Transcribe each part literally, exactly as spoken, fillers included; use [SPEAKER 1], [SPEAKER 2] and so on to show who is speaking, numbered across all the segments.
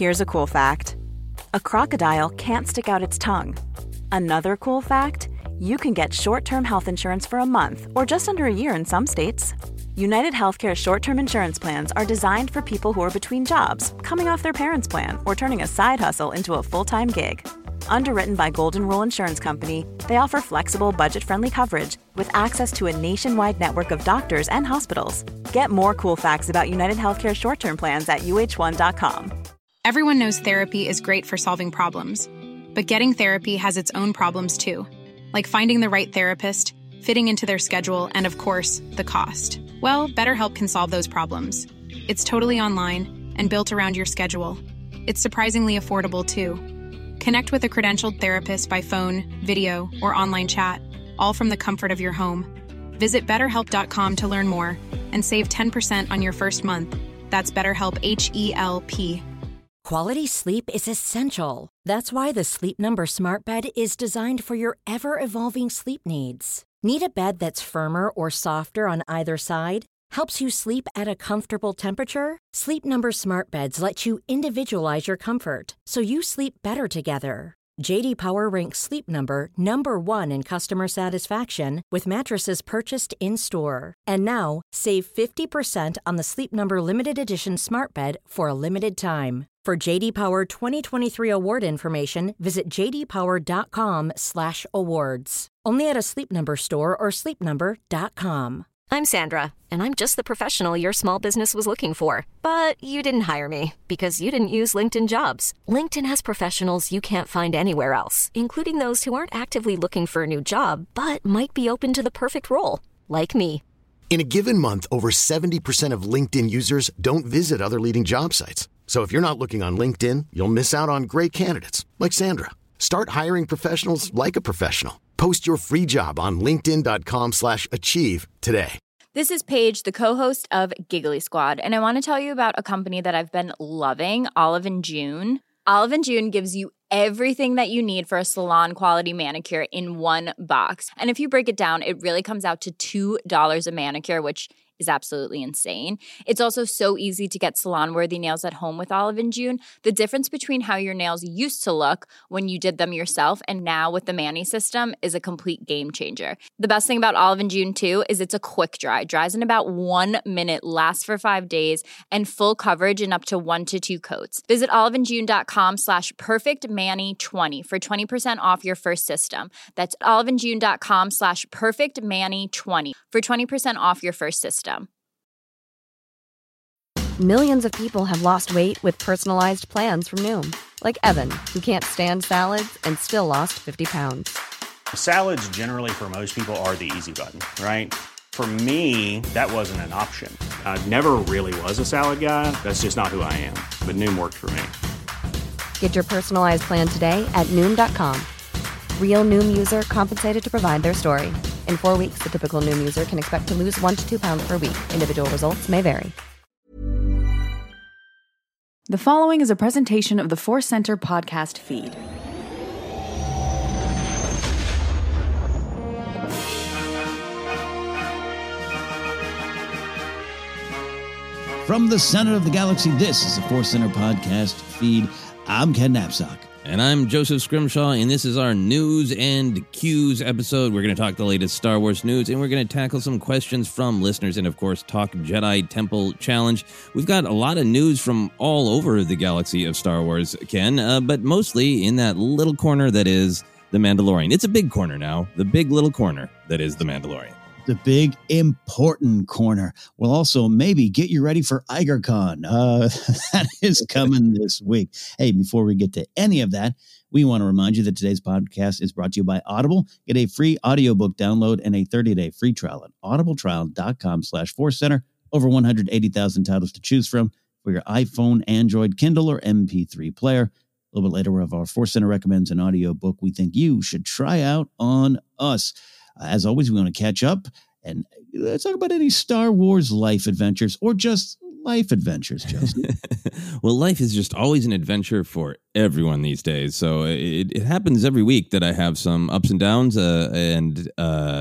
[SPEAKER 1] Here's a cool fact. A crocodile can't stick out its tongue. Another cool fact, you can get short-term health insurance for a month or just under a year in some states. United Healthcare short-term insurance plans are designed for people who are between jobs, coming off their parents' plan, or turning a side hustle into a full-time gig. Underwritten by Golden Rule Insurance Company, they offer flexible, budget-friendly coverage with access to a nationwide network of doctors and hospitals. Get more cool facts about United Healthcare short-term plans at U H one dot com.
[SPEAKER 2] Everyone knows therapy is great for solving problems, but getting therapy has its own problems too, like finding the right therapist, fitting into their schedule, and of course, the cost. Well, BetterHelp can solve those problems. It's totally online and built around your schedule. It's surprisingly affordable too. Connect with a credentialed therapist by phone, video, or online chat, all from the comfort of your home. Visit better help dot com to learn more and save ten percent on your first month. That's BetterHelp, H E L P.
[SPEAKER 3] Quality sleep is essential. That's why the Sleep Number Smart Bed is designed for your ever-evolving sleep needs. Need a bed that's firmer or softer on either side? Helps you sleep at a comfortable temperature? Sleep Number Smart Beds let you individualize your comfort, so you sleep better together. J D Power ranks Sleep Number number one in customer satisfaction with mattresses purchased in-store. And now, save fifty percent on the Sleep Number Limited Edition Smart Bed for a limited time. For J D Power twenty twenty-three award information, visit j d power dot com slash awards. Only at a Sleep Number store or sleep number dot com.
[SPEAKER 4] I'm Sandra, and I'm just the professional your small business was looking for. But you didn't hire me because you didn't use LinkedIn Jobs. LinkedIn has professionals you can't find anywhere else, including those who aren't actively looking for a new job, but might be open to the perfect role, like me.
[SPEAKER 5] In a given month, over seventy percent of LinkedIn users don't visit other leading job sites. So if you're not looking on LinkedIn, you'll miss out on great candidates like Sandra. Start hiring professionals like a professional. Post your free job on linkedin dot com slash achieve today.
[SPEAKER 6] This is Paige, the co-host of Giggly Squad, and I want to tell you about a company that I've been loving, Olive and June. Olive and June gives you everything that you need for a salon-quality manicure in one box. And if you break it down, it really comes out to two dollars a manicure, which is absolutely insane. It's also so easy to get salon-worthy nails at home with Olive and June. The difference between how your nails used to look when you did them yourself and now with the Mani system is a complete game changer. The best thing about Olive and June, too, is it's a quick dry. Dries in about one minute, lasts for five days, and full coverage in up to one to two coats. Visit olive and june dot com slash perfect mani twenty for twenty percent off your first system. That's olive and june dot com slash perfect mani twenty for twenty percent off your first system.
[SPEAKER 7] Millions of people have lost weight with personalized plans from Noom. Like Evan, who can't stand salads and still lost fifty pounds.
[SPEAKER 8] Salads generally for most people are the easy button, right? For me, that wasn't an option. I never really was a salad guy. That's just not who I am. But Noom worked for me.
[SPEAKER 7] Get your personalized plan today at Noom dot com. Real Noom user compensated to provide their story. In four weeks, the typical Noom user can expect to lose one to two pounds per week. Individual results may vary.
[SPEAKER 9] The following is a presentation of the Force Center podcast feed.
[SPEAKER 10] From the center of the galaxy, this is the Force Center podcast feed. I'm Ken Knapsack.
[SPEAKER 11] And I'm Joseph Scrimshaw, and this is our News and Cues episode. We're going to talk the latest Star Wars news, and we're going to tackle some questions from listeners, and of course, talk Jedi Temple Challenge. We've got a lot of news from all over the galaxy of Star Wars, Ken, uh, but mostly in that little corner that is The Mandalorian. It's a big corner now, the big little corner that is The Mandalorian.
[SPEAKER 10] The big, important corner. We'll also maybe get you ready for IgerCon. Uh, that is coming this week. Hey, before we get to any of that, we want to remind you that today's podcast is brought to you by Audible. Get a free audiobook download and a thirty-day free trial at audibletrial.com slash Force Center. Over one hundred eighty thousand titles to choose from for your iPhone, Android, Kindle, or M P three player. A little bit later, we'll have our Force Center recommends an audiobook we think you should try out on us. Uh, as always, we want to catch up and let's talk about any Star Wars life adventures or just life adventures, Joseph.
[SPEAKER 11] Well, life is just always an adventure for everyone these days. So it, it happens every week that I have some ups and downs uh, and uh,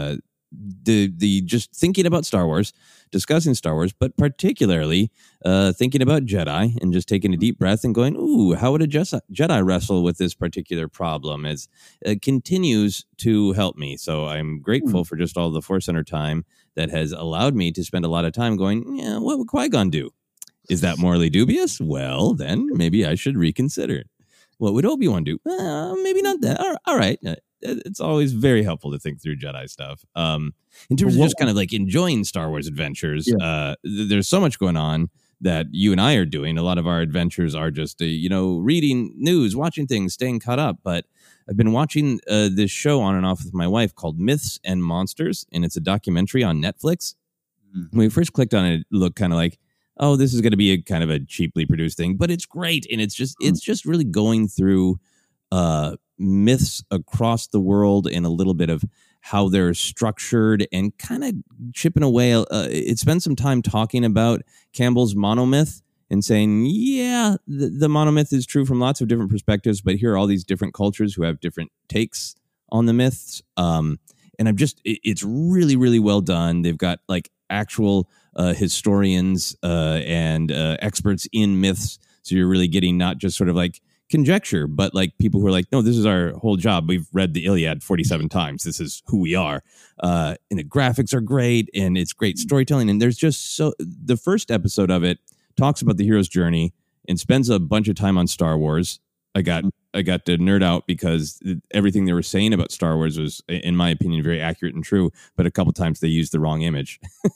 [SPEAKER 11] the the just thinking about Star Wars, discussing Star Wars, but particularly uh, thinking about Jedi and just taking a deep breath and going, ooh, how would a Jedi wrestle with this particular problem? As it continues to help me. So I'm grateful mm. for just all the Force Center time that has allowed me to spend a lot of time going, yeah, what would Qui-Gon do? Is that morally dubious? Well, then maybe I should reconsider. What would Obi-Wan do? Uh, maybe not that. All, all right. It's always very helpful to think through Jedi stuff. Um, in terms of just kind of like enjoying Star Wars adventures, yeah. uh, th- there's so much going on that you and I are doing. A lot of our adventures are just, uh, you know, reading news, watching things, staying caught up. But I've been watching uh, this show on and off with my wife called Myths and Monsters, and it's a documentary on Netflix. Mm-hmm. When we first clicked on it, it looked kind of like, oh, this is going to be a kind of a cheaply produced thing, but it's great. And it's just, it's just really going through uh, myths across the world and a little bit of how they're structured and kind of chipping away. Uh, it spends some time talking about Campbell's monomyth and saying, yeah, the, the monomyth is true from lots of different perspectives, but here are all these different cultures who have different takes on the myths. Um, and I'm just, it, it's really, really well done. They've got like actual uh, historians uh, and uh, experts in myths. So you're really getting not just sort of like conjecture, but like people who are like, no, this is our whole job. We've read the Iliad forty-seven times. This is who we are. Uh, and the graphics are great and it's great storytelling. And there's just so the first episode of it talks about the hero's journey and spends a bunch of time on Star Wars. I got I got to nerd out because everything they were saying about Star Wars was, in my opinion, very accurate and true. But a couple times they used the wrong image.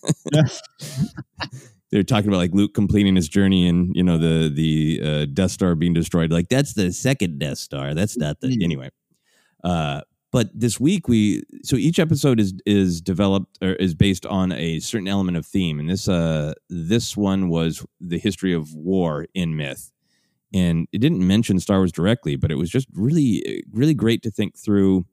[SPEAKER 11] They're talking about like Luke completing his journey and, you know, the the uh, Death Star being destroyed. Like, that's the second Death Star. That's not the anyway. Uh, but this week we so each episode is is developed or is based on a certain element of theme. And this uh this one was the history of war in myth. And it didn't mention Star Wars directly, but it was just really, really great to think through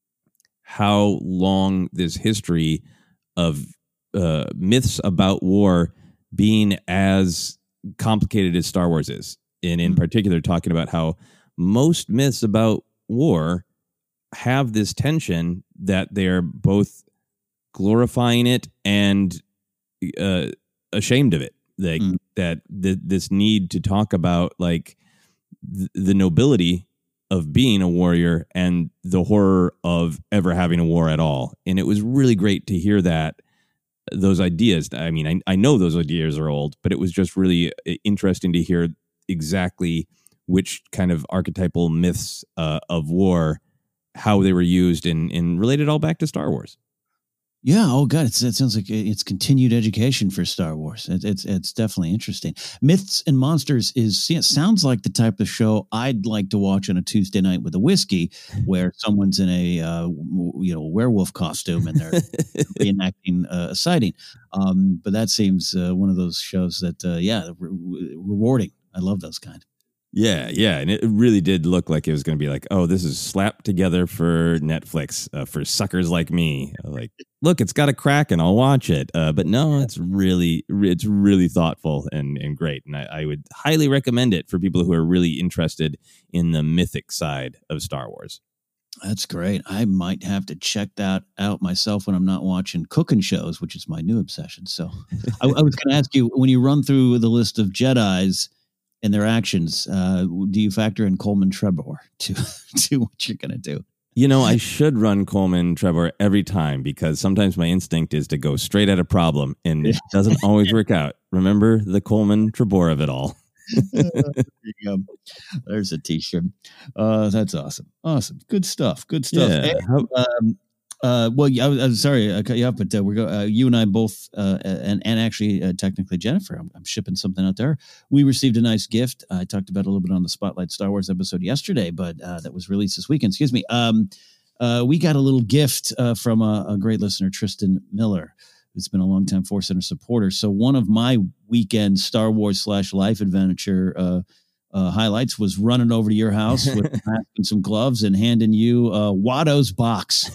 [SPEAKER 11] how long this history of uh, myths about war being as complicated as Star Wars is. And in particular, talking about how most myths about war have this tension that they're both glorifying it and uh, ashamed of it. Like mm. that, th- this need to talk about like th- the nobility of being a warrior and the horror of ever having a war at all. And it was really great to hear that, those ideas. I mean, I, I know those ideas are old, but it was just really interesting to hear exactly which kind of archetypal myths uh, of war, how they were used and, and related all back to Star Wars.
[SPEAKER 10] Yeah. Oh, God. It's, it sounds like it's continued education for Star Wars. It, it's it's definitely interesting. Myths and Monsters is it sounds like the type of show I'd like to watch on a Tuesday night with a whiskey, where someone's in a uh, you know werewolf costume and they're reenacting uh, a sighting. Um, but that seems uh, one of those shows that uh, yeah, re- rewarding. I love those kind.
[SPEAKER 11] Yeah, yeah, and it really did look like it was going to be like, oh, this is slapped together for Netflix uh, for suckers like me. Like, look, it's got a crack, and I'll watch it. Uh, but no, it's really, it's really thoughtful and and great, and I, I would highly recommend it for people who are really interested in the mythic side of Star Wars.
[SPEAKER 10] That's great. I might have to check that out myself when I'm not watching cooking shows, which is my new obsession. So, I, I was going to ask you, when you run through the list of Jedis and their actions, uh, do you factor in Coleman Trebor to to what you're going to do?
[SPEAKER 11] You know, I should run Coleman Trebor every time because sometimes my instinct is to go straight at a problem and it doesn't always work out. Remember the Coleman Trebor of it all.
[SPEAKER 10] There you go. There's a t-shirt. Uh, that's awesome. Awesome. Good stuff. Good stuff.
[SPEAKER 11] Yeah.
[SPEAKER 10] And, um, Uh, well, I was, I'm sorry I cut you off, but uh, we're go, uh, you and I both, uh, and and actually, uh, technically, Jennifer, I'm, I'm shipping something out there. We received a nice gift. I talked about it a little bit on the Spotlight Star Wars episode yesterday, but uh, that was released this weekend. Excuse me. Um, uh, we got a little gift uh, from a, a great listener, Tristan Miller, who's been a longtime Force Center supporter. So one of my weekend Star Wars slash life adventure uh, Uh, highlights was running over to your house with a mask and some gloves and handing you uh, Watto's box.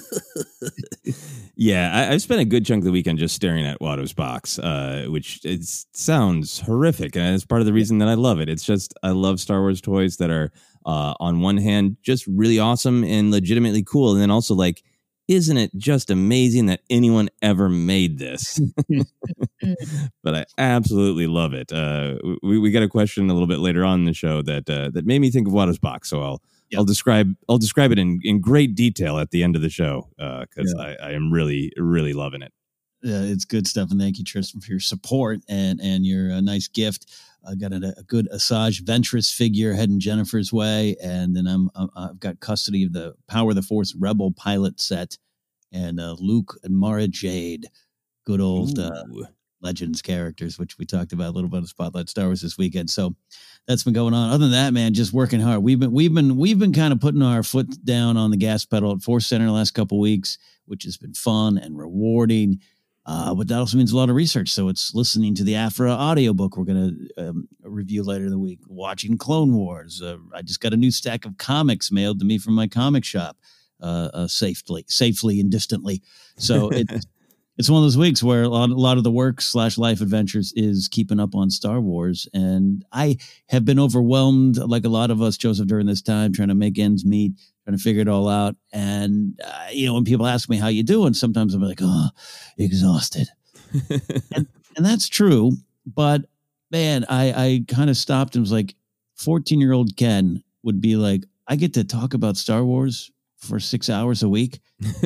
[SPEAKER 11] Yeah, I, I've spent a good chunk of the weekend just staring at Watto's box, uh, which it sounds horrific, and it's part of the reason that I love it. It's just I love Star Wars toys that are, uh, on one hand, just really awesome and legitimately cool, and then also like isn't it just amazing that anyone ever made this? But I absolutely love it. Uh, we we got a question a little bit later on in the show that uh, that made me think of Waters Box. So I'll yep. I'll describe I'll describe it in, in great detail at the end of the show because uh, yeah. I, I am really really loving it.
[SPEAKER 10] Yeah, it's good stuff, and thank you, Tristan, for your support and and your uh, nice gift. I got a, a good Asajj Ventress figure heading Jennifer's way, and then I'm, I'm I've got custody of the Power of the Force Rebel pilot set, and uh, Luke and Mara Jade, good old uh, Legends characters, which we talked about a little bit of Spotlight Star Wars this weekend. So that's been going on. Other than that, man, just working hard. We've been we've been we've been kind of putting our foot down on the gas pedal at Force Center the last couple of weeks, which has been fun and rewarding. Uh, but that also means a lot of research. So it's listening to the Afra audiobook we're going to um, review later in the week, watching Clone Wars. Uh, I just got a new stack of comics mailed to me from my comic shop uh, uh, safely, safely and distantly. So it's, it's one of those weeks where a lot, a lot of the work slash life adventures is keeping up on Star Wars. And I have been overwhelmed, like a lot of us, Joseph, during this time, trying to make ends meet, trying to figure it all out. And, uh, you know, when people ask me how you doing, sometimes I'm like, oh, exhausted. and, and that's true. But, man, I, I kind of stopped and was like, fourteen-year-old Ken would be like, I get to talk about Star Wars for six hours a week.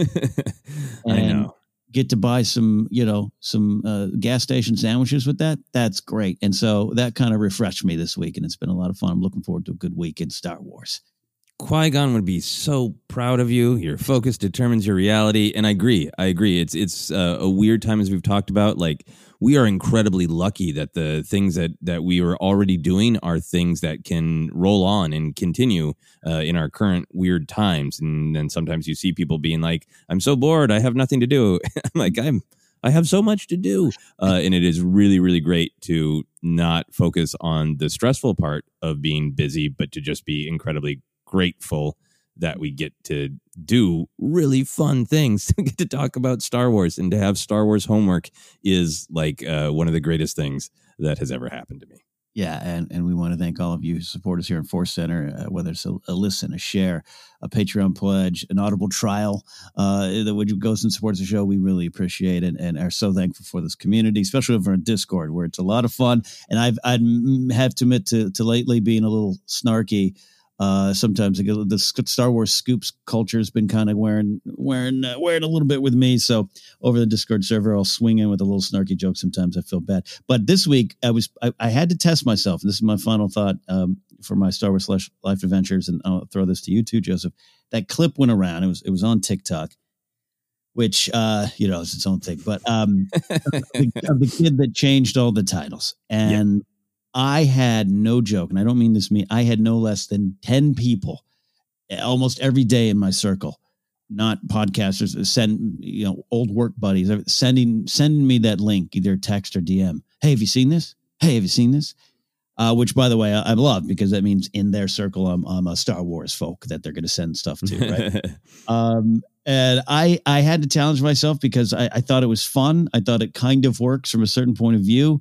[SPEAKER 10] and
[SPEAKER 11] I know.
[SPEAKER 10] Get to buy some, you know, some uh, gas station sandwiches with that. That's great. And so that kind of refreshed me this week, and it's been a lot of fun. I'm looking forward to a good week in Star Wars.
[SPEAKER 11] Qui-Gon would be so proud of you. Your focus determines your reality. And I agree. I agree. It's it's uh, a weird time, as we've talked about. Like, we are incredibly lucky that the things that, that we are already doing are things that can roll on and continue uh, in our current weird times. And then sometimes you see people being like, I'm so bored, I have nothing to do. I'm like, I'm I have so much to do. Uh, and it is really, really great to not focus on the stressful part of being busy, but to just be incredibly grateful that we get to do really fun things, to get to talk about Star Wars, and to have Star Wars homework is like uh, one of the greatest things that has ever happened to me.
[SPEAKER 10] Yeah, and, and we want to thank all of you who support us here in Force Center, uh, whether it's a, a listen, a share, a Patreon pledge, an Audible trial uh, that would goes and supports the show. We really appreciate it and are so thankful for this community, especially over on Discord, where it's a lot of fun. And I've I'd have to admit to, to lately being a little snarky. Uh, sometimes the Star Wars scoops culture has been kind of wearing wearing uh, wearing a little bit with me. So over the Discord server, I'll swing in with a little snarky joke. Sometimes I feel bad, but this week I was I, I had to test myself. And this is my final thought um, for my Star Wars slash life adventures, and I'll throw this to you too, Joseph. That clip went around. It was it was on TikTok, which uh, you know is its own thing. But um, the, of the kid that changed all the titles and. Yeah. I had no joke, and I don't mean this mean. I had no less than ten people, almost every day in my circle, not podcasters, send you know old work buddies, sending sending me that link, either text or D M. Hey, have you seen this? Hey, have you seen this? Uh, which, by the way, I, I love, because that means in their circle, I'm I'm a Star Wars folk that they're going to send stuff to, right? um, and I I had to challenge myself because I, I thought it was fun. I thought it kind of works from a certain point of view.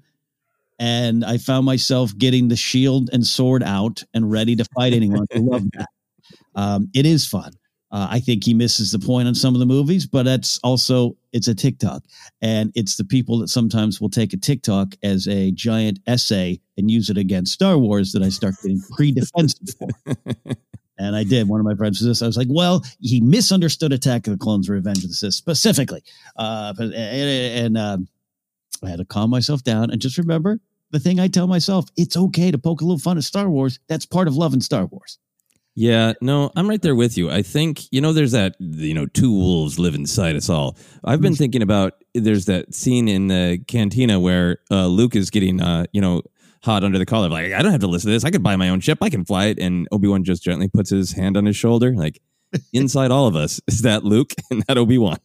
[SPEAKER 10] And I found myself getting the shield and sword out and ready to fight anyone. I love that. Um, it is fun. Uh, I think he misses the point on some of the movies, but that's also, it's a TikTok. And it's the people that sometimes will take a TikTok as a giant essay and use it against Star Wars that I start getting pre-defensive for. And I did. One of my friends was this. I was like, well, he misunderstood Attack of the Clones, Revenge of the Sith specifically. Uh, and and um, I had to calm myself down and just remember the thing I tell myself, it's okay to poke a little fun at Star Wars. That's part of loving Star Wars.
[SPEAKER 11] Yeah, no, I'm right there with you. I think, you know, there's that, you know, two wolves live inside us all. I've been thinking about, there's that scene in the cantina where uh, Luke is getting, uh, you know, hot under the collar. Like, I don't have to listen to this. I could buy my own ship. I can fly it. And Obi-Wan just gently puts his hand on his shoulder. Like, inside all of us is that Luke and that Obi-Wan.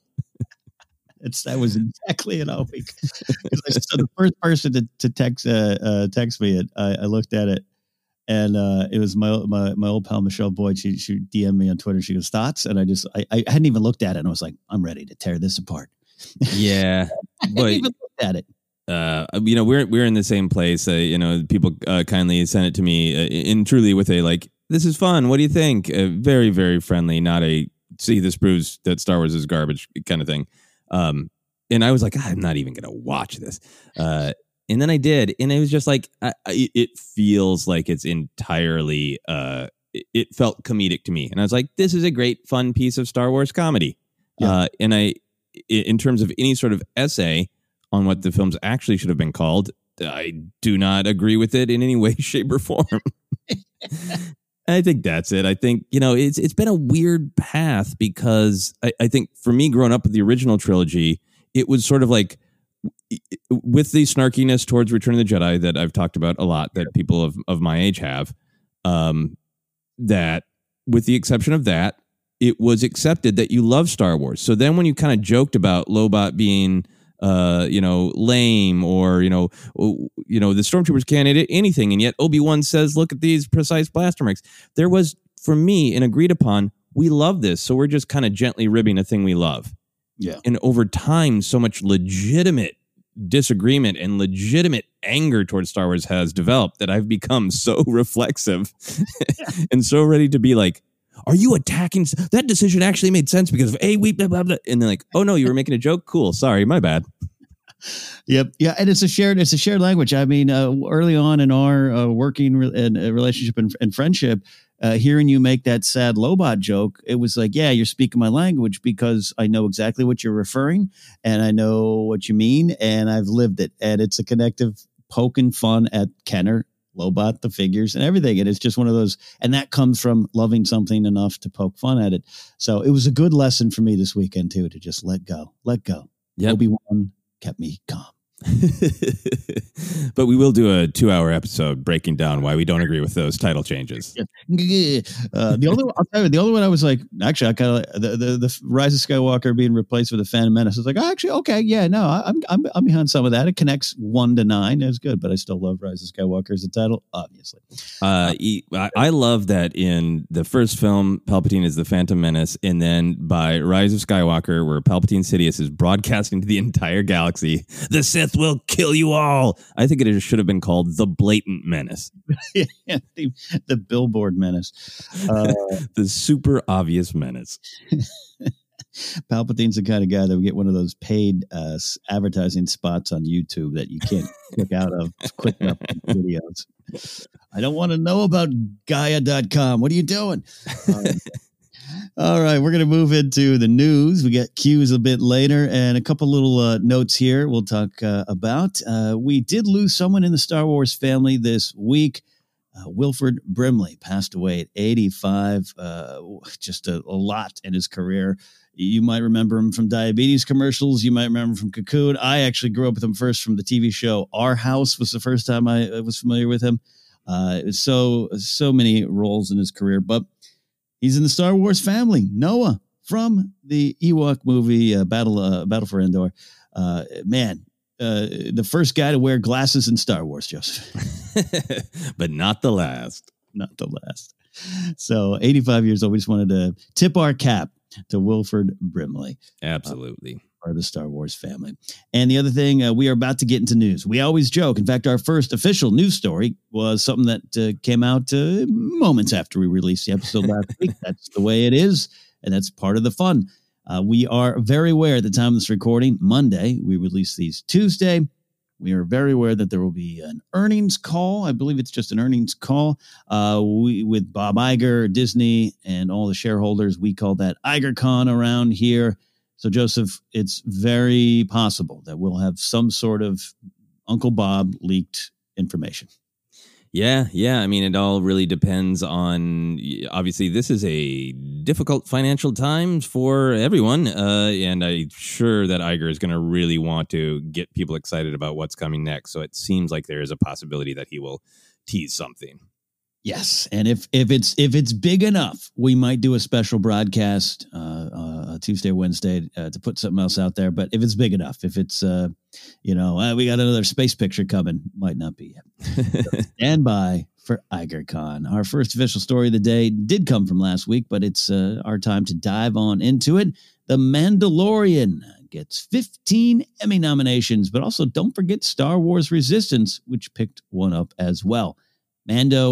[SPEAKER 10] It's that was exactly an all week. So the first person to, to text uh, uh, text me it, I, I looked at it, and uh, it was my my my old pal Michelle Boyd. She she D M'd me on Twitter. She goes, thoughts, and I just I, I hadn't even looked at it, and I was like, I'm ready to tear this apart.
[SPEAKER 11] Yeah,
[SPEAKER 10] I hadn't even looked at it.
[SPEAKER 11] Uh, you know, we're we're in the same place. Uh, you know, people uh, kindly sent it to me uh, in truly with a like, this is fun. What do you think? Uh, very very friendly, not a see, this proves that Star Wars is garbage kind of thing. Um, and I was like, I'm not even going to watch this. Uh, and then I did. And it was just like, I, I, it feels like it's entirely, uh, it, it felt comedic to me. And I was like, this is a great, fun piece of Star Wars comedy. Yeah. Uh, and I, in terms of any sort of essay on what the films actually should have been called, I do not agree with it in any way, shape, or form. I think that's it. I think, you know, it's it's been a weird path because I, I think for me, growing up with the original trilogy, it was sort of like with the snarkiness towards Return of the Jedi that I've talked about a lot, that people of, of my age have, um, that with the exception of that, it was accepted that you love Star Wars. So then when you kind of joked about Lobot being, uh, you know, lame, or, you know, you know, the stormtroopers can't hit anything, and yet Obi-Wan says, look at these precise blaster marks. There was, for me, an agreed upon, we love this, so we're just kind of gently ribbing a thing we love.
[SPEAKER 10] Yeah.
[SPEAKER 11] And over time, so much legitimate disagreement and legitimate anger towards Star Wars has developed that I've become so reflexive and so ready to be like, are you attacking? That decision actually made sense because of A, we, blah, blah, blah. And they're like, oh no, you were making a joke? Cool. Sorry, my bad.
[SPEAKER 10] Yep. Yeah. And it's a shared, it's a shared language. I mean, uh, early on in our uh, working re- and, uh, relationship and, and friendship, uh, hearing you make that sad Lobot joke, it was like, yeah, you're speaking my language because I know exactly what you're referring and I know what you mean and I've lived it. And it's a connective poking fun at Kenner, Lobot, the figures and everything. And it's just one of those, and that comes from loving something enough to poke fun at it. So it was a good lesson for me this weekend too, to just let go, let go.
[SPEAKER 11] Yep.
[SPEAKER 10] Obi-Wan kept me calm.
[SPEAKER 11] But we will do a two-hour episode breaking down why we don't agree with those title changes.
[SPEAKER 10] Uh, the only one, I'll tell you, the only one I was like, actually, I kind of the, the the Rise of Skywalker being replaced with the Phantom Menace. I was like, oh, actually, okay, yeah, no, I'm I'm I'm behind some of that. It connects one to nine. It's good, but I still love Rise of Skywalker as a title, obviously.
[SPEAKER 11] Uh, I, I love that in the first film, Palpatine is the Phantom Menace, and then by Rise of Skywalker, where Palpatine Sidious is broadcasting to the entire galaxy, the Sith will kill you all. I think it should have been called the Blatant Menace.
[SPEAKER 10] Yeah, the, the billboard menace. Uh,
[SPEAKER 11] the super obvious menace.
[SPEAKER 10] Palpatine's the kind of guy that would get one of those paid uh, advertising spots on YouTube that you can't click out of quick enough videos. I don't want to know about Gaia dot com. What are you doing? Um, All right, we're going to move into the news. We got cues a bit later and a couple little uh, notes here we'll talk uh, about. Uh, we did lose someone in the Star Wars family this week. Uh, Wilford Brimley passed away at eighty-five, uh, just a, a lot in his career. You might remember him from diabetes commercials. You might remember him from Cocoon. I actually grew up with him first from the T V show Our House was the first time I was familiar with him. Uh, so, so many roles in his career, but he's in the Star Wars family. Noah from the Ewok movie, uh, Battle uh, Battle for Endor. Uh, man, uh, the first guy to wear glasses in Star Wars, Joseph.
[SPEAKER 11] But not the last.
[SPEAKER 10] Not the last. So eighty-five years old. We just wanted to tip our cap to Wilford Brimley.
[SPEAKER 11] Absolutely.
[SPEAKER 10] Uh, part of the Star Wars family. And the other thing, uh, we are about to get into news. We always joke. In fact, our first official news story was something that uh, came out uh, moments after we released the episode last week. That's the way it is, and that's part of the fun. Uh, we are very aware at the time of this recording, Monday, we release these Tuesday. We are very aware that there will be an earnings call. I believe it's just an earnings call uh, we, with Bob Iger, Disney, and all the shareholders. We call that IgerCon around here. So, Joseph, it's very possible that we'll have some sort of Uncle Bob leaked information.
[SPEAKER 11] Yeah, yeah. I mean, it all really depends on, obviously, this is a difficult financial times for everyone. Uh, and I'm sure that Iger is going to really want to get people excited about what's coming next. So it seems like there is a possibility that he will tease something.
[SPEAKER 10] Yes, and if if it's if it's big enough, we might do a special broadcast uh, uh, Tuesday or Wednesday uh, to put something else out there. But if it's big enough, if it's uh, you know uh, we got another space picture coming, might not be yet. So stand by for IgerCon. Our first official story of the day did come from last week, but it's uh, our time to dive on into it. The Mandalorian gets fifteen Emmy nominations, but also don't forget Star Wars Resistance, which picked one up as well. Mando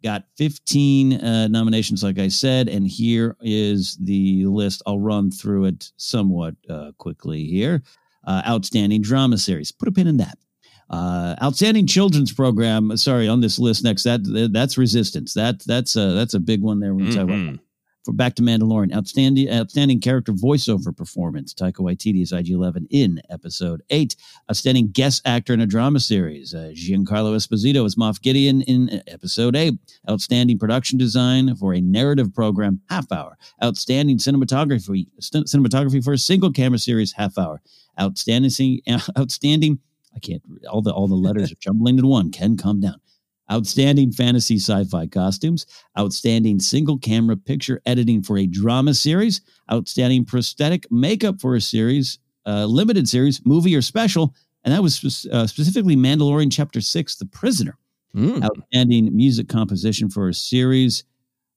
[SPEAKER 10] got fifteen uh, nominations, like I said, and here is the list. I'll run through it somewhat uh, quickly here. Uh, outstanding drama series. Put a pin in that. Uh, outstanding children's program. Sorry, on this list next. That that's Resistance. That that's a that's a big one there. We're mm-hmm. talking about. For back to Mandalorian, outstanding outstanding character voiceover performance. Taika Waititi is I G eleven in episode eight. Outstanding guest actor in a drama series. Uh, Giancarlo Esposito is Moff Gideon in episode eight. Outstanding production design for a narrative program, half hour. Outstanding cinematography st- cinematography for a single camera series, half hour. Outstanding outstanding. I can't. All the all the letters are jumbling into one. Ken, calm down. Outstanding fantasy sci-fi costumes, outstanding single camera picture editing for a drama series, outstanding prosthetic makeup for a series, uh, limited series, movie or special, and that was spe- uh, specifically Mandalorian Chapter six, The Prisoner. Mm. Outstanding music composition for a series,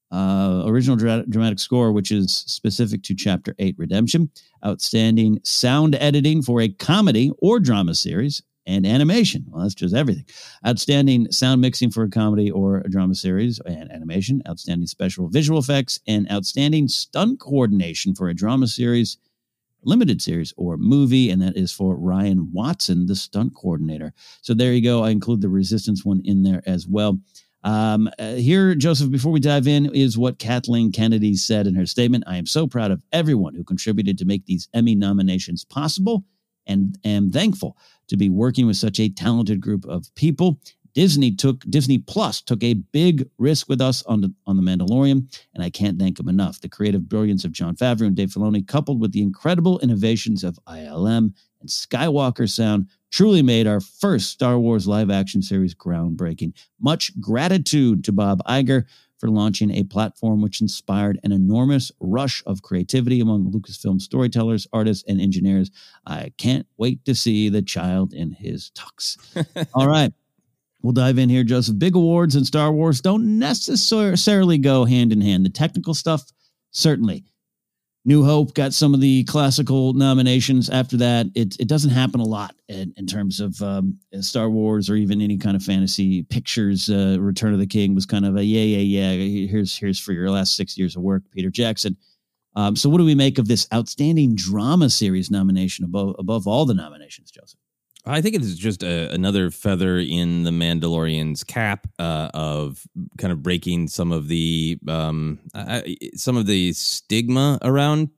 [SPEAKER 10] uh, original dra- dramatic score, which is specific to Chapter eight, Redemption. Outstanding sound editing for a comedy or drama series. And animation. Well, that's just everything. Outstanding sound mixing for a comedy or a drama series and animation. Outstanding special visual effects and outstanding stunt coordination for a drama series, limited series, or movie. And that is for Ryan Watson, the stunt coordinator. So there you go. I include the Resistance one in there as well. Um, uh, here, Joseph, before we dive in, is what Kathleen Kennedy said in her statement. I am so proud of everyone who contributed to make these Emmy nominations possible and am thankful to be working with such a talented group of people. Disney took Disney Plus took a big risk with us on the on The Mandalorian, and I can't thank them enough. The creative brilliance of Jon Favreau and Dave Filoni, coupled with the incredible innovations of I L M and Skywalker Sound, truly made our first Star Wars live-action series groundbreaking. Much gratitude to Bob Iger for launching a platform which inspired an enormous rush of creativity among Lucasfilm storytellers, artists, and engineers. I can't wait to see the child in his tux. All right. We'll dive in here, Joseph. Big awards in Star Wars don't necessarily go hand in hand. The technical stuff, certainly. New Hope got some of the classical nominations. After that, it it doesn't happen a lot in, in terms of um, Star Wars or even any kind of fantasy pictures. Uh, Return of the King was kind of a yeah, yeah, yeah. Here's here's for your last six years of work, Peter Jackson. Um, so what do we make of this outstanding drama series nomination above above all the nominations, Joseph?
[SPEAKER 11] I think it is just a, another feather in the Mandalorian's cap uh, of kind of breaking some of the um, uh, some of the stigma around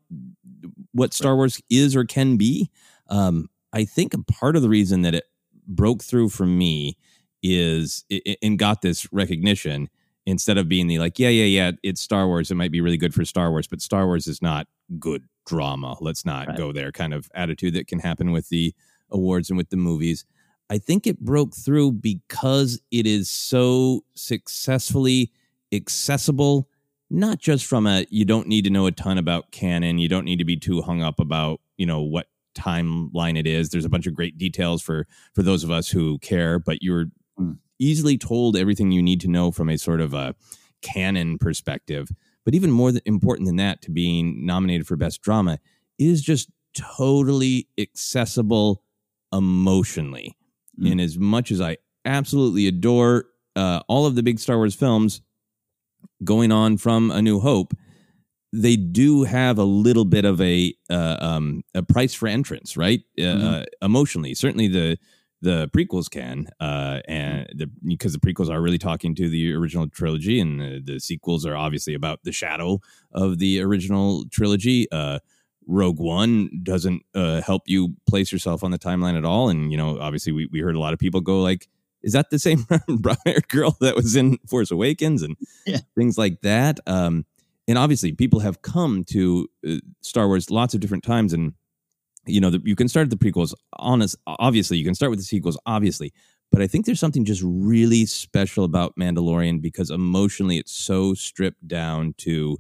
[SPEAKER 11] what Star Wars is or can be. Um, I think a part of the reason that it broke through for me is it, and got this recognition instead of being the like, yeah, yeah, yeah, it's Star Wars. It might be really good for Star Wars, but Star Wars is not good drama. Let's not right. go there kind of attitude that can happen with the awards and with the movies. I think it broke through because it is so successfully accessible, not just from a, you don't need to know a ton about canon. You don't need to be too hung up about, you know, what timeline it is. There's a bunch of great details for, for those of us who care, but you're mm. easily told everything you need to know from a sort of a canon perspective. But even more th- important than that, to being nominated for Best Drama, is just totally accessible emotionally. Mm. And as much as I absolutely adore uh, all of the big Star Wars films going on from A New Hope, they do have a little bit of a uh, um, a price for entrance, right? Mm-hmm. Uh, emotionally, certainly the the prequels can, uh, and the, because the prequels are really talking to the original trilogy, and the, the sequels are obviously about the shadow of the original trilogy. Uh, Rogue One doesn't uh, help you place yourself on the timeline at all. And, you know, obviously we, we heard a lot of people go like, is that the same brown-haired girl that was in Force Awakens and yeah. things like that? Um, and obviously people have come to uh, Star Wars lots of different times. And, you know, the, you can start at the prequels, honest, obviously. You can start with the sequels, obviously. But I think there's something just really special about Mandalorian because emotionally it's so stripped down to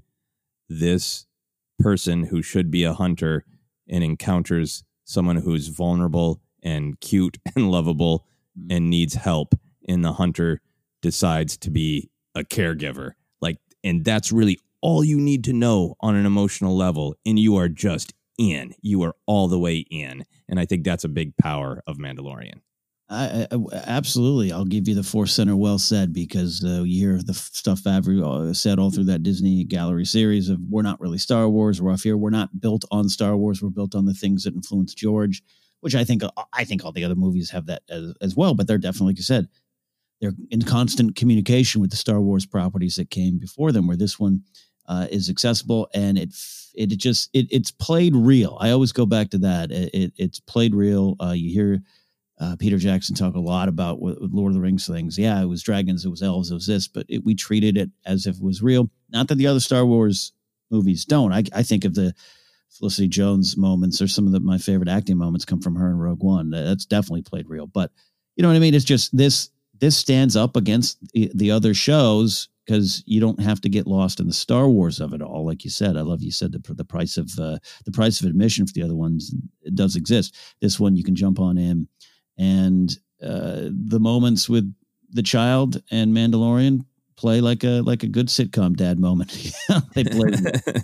[SPEAKER 11] this person who should be a hunter and encounters someone who's vulnerable and cute and lovable and needs help, and the hunter decides to be a caregiver. Like, and that's really all you need to know on an emotional level, and you are just in. You are all the way in. And I think that's a big power of Mandalorian.
[SPEAKER 10] I, I, absolutely. I'll give you the Force Center well said, because uh, you hear the f- stuff Favreau said all through that Disney Gallery series of we're not really Star Wars. We're off here. We're not built on Star Wars. We're built on the things that influenced George, which I think I think all the other movies have that as, as well. But they're definitely, like you said, they're in constant communication with the Star Wars properties that came before them, where this one uh, is accessible and it it just it it's played real. I always go back to that. It, it it's played real. Uh, you hear. Uh, Peter Jackson talked a lot about with, with Lord of the Rings things. Yeah, it was dragons, it was elves, it was this, but it, we treated it as if it was real. Not that the other Star Wars movies don't. I, I think of the Felicity Jones moments, or some of the, my favorite acting moments come from her in Rogue One. That's definitely played real. But you know what I mean? It's just this this stands up against the, the other shows, because you don't have to get lost in the Star Wars of it all. Like you said, I love you said the, the price of uh, the price of admission for the other ones, it does exist. This one you can jump on in. And uh, the moments with the child and Mandalorian play like a like a good sitcom dad moment. They play.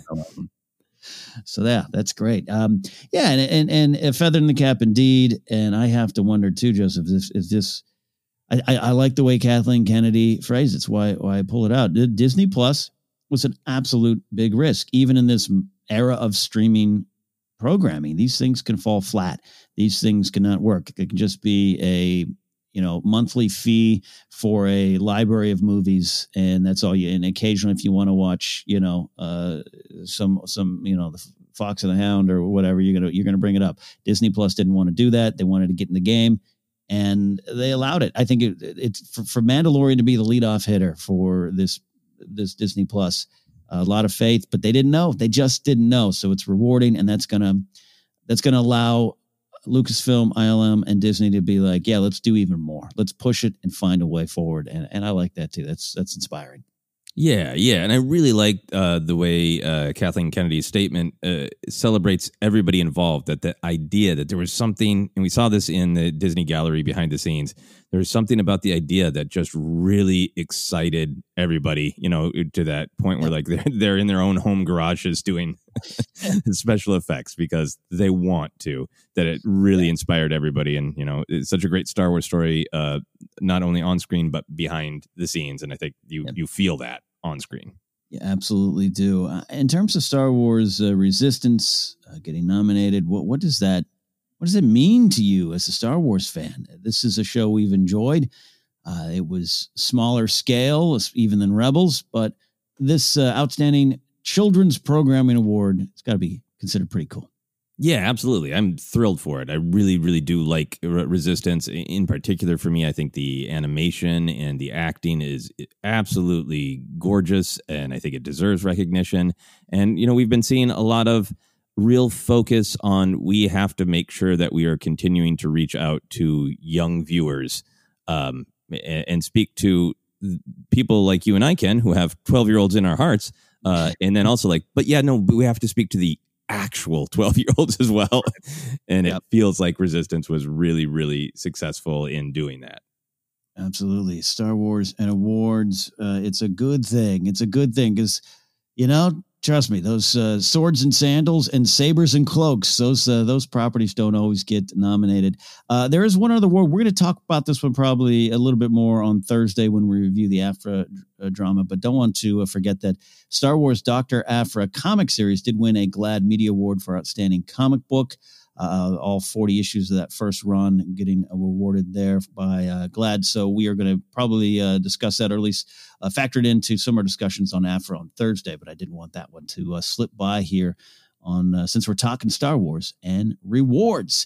[SPEAKER 10] So yeah, that's great. Um, yeah, and, and and a feather in the cap indeed. And I have to wonder too, Joseph, is, is this? I, I, I like the way Kathleen Kennedy phrased it. It's why why I pull it out. Disney Plus was an absolute big risk, even in this era of streaming programming. These things can fall flat. These things cannot work. It can just be a, you know, monthly fee for a library of movies, and that's all you. And occasionally, if you want to watch, you know, uh, some some, you know, the Fox and the Hound or whatever, you're gonna you're gonna bring it up. Disney Plus didn't want to do that. They wanted to get in the game, and they allowed it. I think it, it's for, for Mandalorian to be the leadoff hitter for this this Disney Plus. A lot of faith, but they didn't know. They just didn't know. So it's rewarding, and that's gonna that's gonna allow Lucasfilm, I L M, and Disney to be like, yeah, let's do even more. Let's push it and find a way forward. And and I like that too. That's that's inspiring.
[SPEAKER 11] Yeah, yeah, and I really like uh, the way uh, Kathleen Kennedy's statement uh, celebrates everybody involved. That the idea that there was something, and we saw this in the Disney Gallery behind the scenes. There was something about the idea that just really excited everybody. You know, to that point where like they're they're in their own home garages doing special effects because they want to. That it really inspired everybody, and you know, it's such a great Star Wars story, uh, not only on screen but behind the scenes. And I think you yep. you feel that on screen.
[SPEAKER 10] Yeah, absolutely do. Uh, in terms of Star Wars uh, Resistance uh, getting nominated, what what does that what does it mean to you as a Star Wars fan? This is a show we've enjoyed. Uh, it was smaller scale, even than Rebels, but this uh, outstanding children's programming award, it's got to be considered pretty cool.
[SPEAKER 11] Yeah, absolutely. I'm thrilled for it. I really, really do like Resistance. In particular, for me, I think the animation and the acting is absolutely gorgeous, and I think it deserves recognition. And, you know, we've been seeing a lot of real focus on we have to make sure that we are continuing to reach out to young viewers um, and, and speak to people like you and I, Ken, who have twelve-year-olds in our hearts. Uh, and then also like, but yeah, no, but we have to speak to the actual twelve-year-olds as well. And yep. It feels like Resistance was really, really successful in doing that.
[SPEAKER 10] Absolutely. Star Wars and awards. Uh, it's a good thing. It's a good thing because, you know, trust me, those uh, swords and sandals and sabers and cloaks, those uh, those properties don't always get nominated. Uh, there is one other award. We're going to talk about this one probably a little bit more on Thursday when we review the Afra uh, drama, but don't want to uh, forget that Star Wars Doctor Aphra comic series did win a GLAAD Media Award for Outstanding Comic Book. Uh, all forty issues of that first run getting awarded there by uh, GLAAD. So we are going to probably uh, discuss that, or at least uh, factor it into some of our discussions on Aphra on Thursday. But I didn't want that one to uh, slip by here on uh, since we're talking Star Wars and rewards.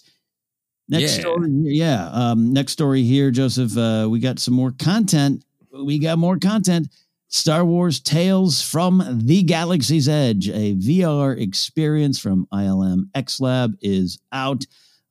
[SPEAKER 10] Next yeah. story, yeah. Um, next story here, Joseph. Uh, we got some more content. We got more content. Star Wars Tales from the Galaxy's Edge, a V R experience from I L M X Lab, is out.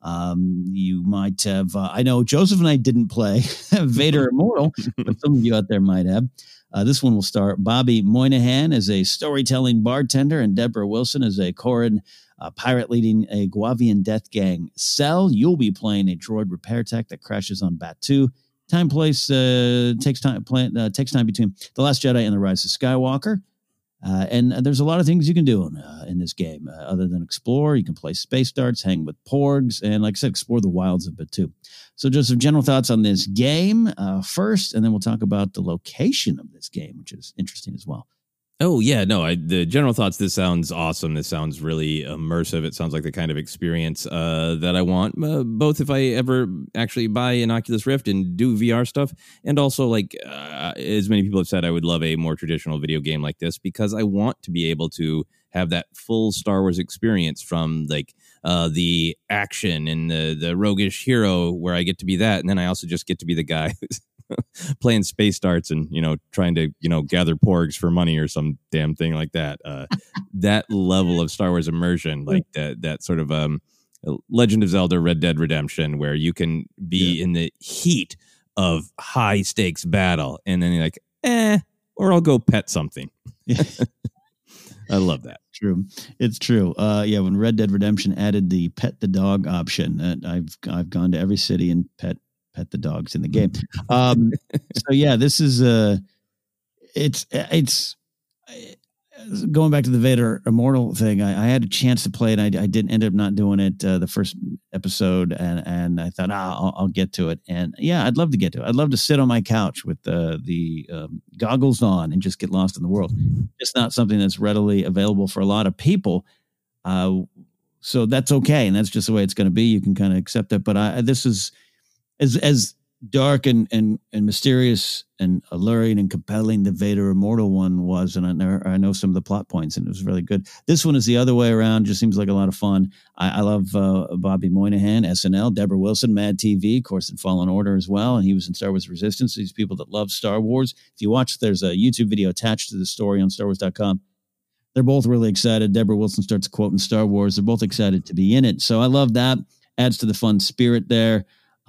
[SPEAKER 10] Um, you might have, uh, I know Joseph and I didn't play Vader Immortal, but some of you out there might have. Uh, this one will star Bobby Moynihan as a storytelling bartender and Deborah Wilson as a Corran uh, pirate leading a Guavian death gang cell. You'll be playing a droid repair tech that crashes on Batuu. Time, place, uh, takes time. Plan, uh, takes time between The Last Jedi and The Rise of Skywalker. Uh, and there's a lot of things you can do in, uh, in this game uh, other than explore. You can play space darts, hang with porgs, and like I said, explore the wilds a bit too. So just some general thoughts on this game uh, first, and then we'll talk about the location of this game, which is interesting as well.
[SPEAKER 11] Oh, yeah, no, I, the general thoughts, this sounds awesome. This sounds really immersive. It sounds like the kind of experience uh, that I want, uh, both if I ever actually buy an Oculus Rift and do V R stuff, and also, like, uh, as many people have said, I would love a more traditional video game like this because I want to be able to have that full Star Wars experience from, like, uh, the action and the, the roguish hero where I get to be that, and then I also just get to be the guy who's playing space darts and, you know, trying to, you know, gather porgs for money or some damn thing like that. Uh, that level of Star Wars immersion, like that, that sort of um, Legend of Zelda, Red Dead Redemption, where you can be yeah. in the heat of high stakes battle. And then you're like, eh, or I'll go pet something. I love that.
[SPEAKER 10] True. It's true. Uh, yeah. When Red Dead Redemption added the pet the dog option, uh, I've, I've gone to every city and pet pet the dogs in the game. Um, so yeah, this is uh it's, it's going back to the Vader Immortal thing. I, I had a chance to play it. I, I didn't end up not doing it uh, the first episode. And, and I thought, ah, I'll, I'll get to it. And yeah, I'd love to get to it. I'd love to sit on my couch with uh, the um, goggles on and just get lost in the world. It's not something that's readily available for a lot of people. Uh, so that's okay. And that's just the way it's going to be. You can kind of accept that. But I, this is, As as dark and, and, and mysterious and alluring and compelling the Vader Immortal one was, and I know, I know some of the plot points, and it was really good. This one is the other way around. Just seems like a lot of fun. I, I love uh, Bobby Moynihan, S N L, Deborah Wilson, Mad T V, of course, in Fallen Order as well, and he was in Star Wars Resistance. These people that love Star Wars. If you watch, there's a YouTube video attached to the story on Star Wars dot com. They're both really excited. Deborah Wilson starts quoting Star Wars. They're both excited to be in it. So I love that. Adds to the fun spirit there.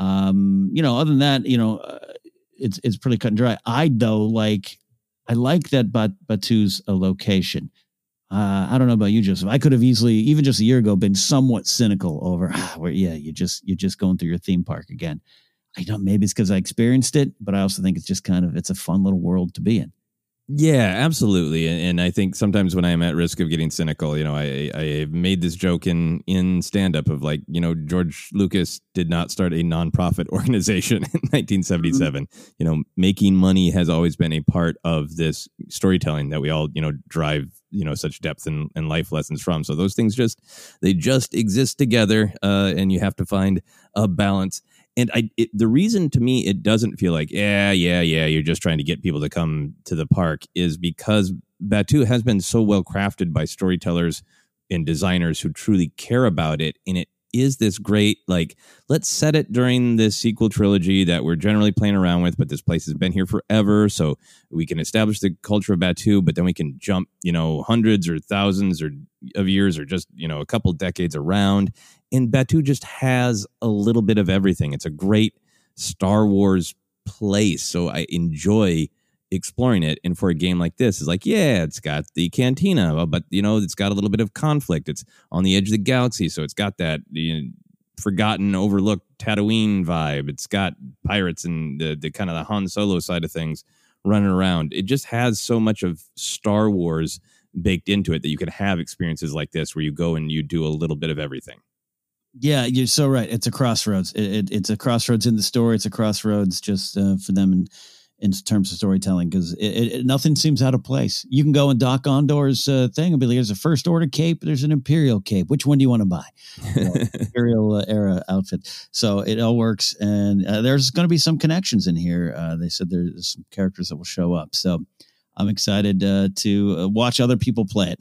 [SPEAKER 10] Um, you know, other than that, you know, uh, it's it's pretty cut and dry. I though like I like that Bat- Batu's a location. Uh, I don't know about you, Joseph. I could have easily, even just a year ago, been somewhat cynical over ah, where yeah, you just you're just going through your theme park again. I don't. Maybe it's because I experienced it, but I also think it's just kind of it's a fun little world to be in.
[SPEAKER 11] Yeah, absolutely. And, and I think sometimes when I am at risk of getting cynical, you know, I I made this joke in, in stand-up of like, you know, George Lucas did not start a nonprofit organization in nineteen seventy-seven. Mm-hmm. You know, making money has always been a part of this storytelling that we all, you know, drive, you know, such depth and, and life lessons from. So those things just, they just exist together uh, and you have to find a balance. And I, it, the reason to me it doesn't feel like, yeah, yeah, yeah, you're just trying to get people to come to the park is because Batuu has been so well crafted by storytellers and designers who truly care about it. And it is this great, like, let's set it during this sequel trilogy that we're generally playing around with, but this place has been here forever. So we can establish the culture of Batuu, but then we can jump, you know, hundreds or thousands or of years or just, you know, a couple decades around. And Batuu just has a little bit of everything. It's a great Star Wars place. So I enjoy exploring it. And for a game like this, it's like, yeah, it's got the cantina, but, you know, it's got a little bit of conflict. It's on the edge of the galaxy. So it's got that, you know, forgotten, overlooked Tatooine vibe. It's got pirates and the, the kind of the Han Solo side of things running around. It just has so much of Star Wars baked into it that you can have experiences like this where you go and you do a little bit of everything.
[SPEAKER 10] Yeah, you're so right. It's a crossroads. It, it, it's a crossroads in the story. It's a crossroads just uh, for them in, in terms of storytelling because it, it, nothing seems out of place. You can go and Doc Ondor's uh, thing and be like, there's a First Order cape, there's an Imperial cape. Which one do you want to buy? You know, Imperial uh, era outfit. So it all works. And uh, there's going to be some connections in here. Uh, they said there's some characters that will show up. So I'm excited uh, to uh, watch other people play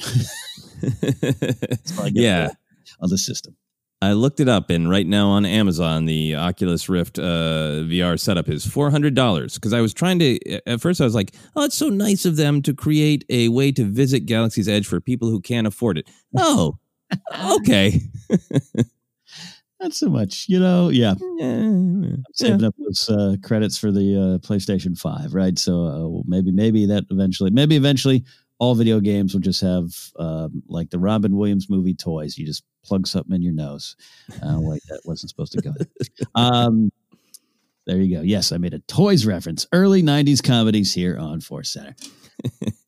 [SPEAKER 10] it. So I get
[SPEAKER 11] yeah.
[SPEAKER 10] On the system.
[SPEAKER 11] I looked it up, and right now on Amazon, the Oculus Rift uh, V R setup is four hundred dollars. Because I was trying to, at first I was like, oh, it's so nice of them to create a way to visit Galaxy's Edge for people who can't afford it. Oh, okay.
[SPEAKER 10] Not so much, you know, yeah.
[SPEAKER 11] yeah.
[SPEAKER 10] I'm saving
[SPEAKER 11] yeah.
[SPEAKER 10] up those uh, credits for the uh, PlayStation five, right? So uh, maybe, maybe that eventually, maybe eventually all video games will just have um, like the Robin Williams movie toys. You just plug something in your nose. Uh, wait, that wasn't supposed to go there. Um, there you go. Yes, I made a toys reference. Early nineties comedies here on Force Center.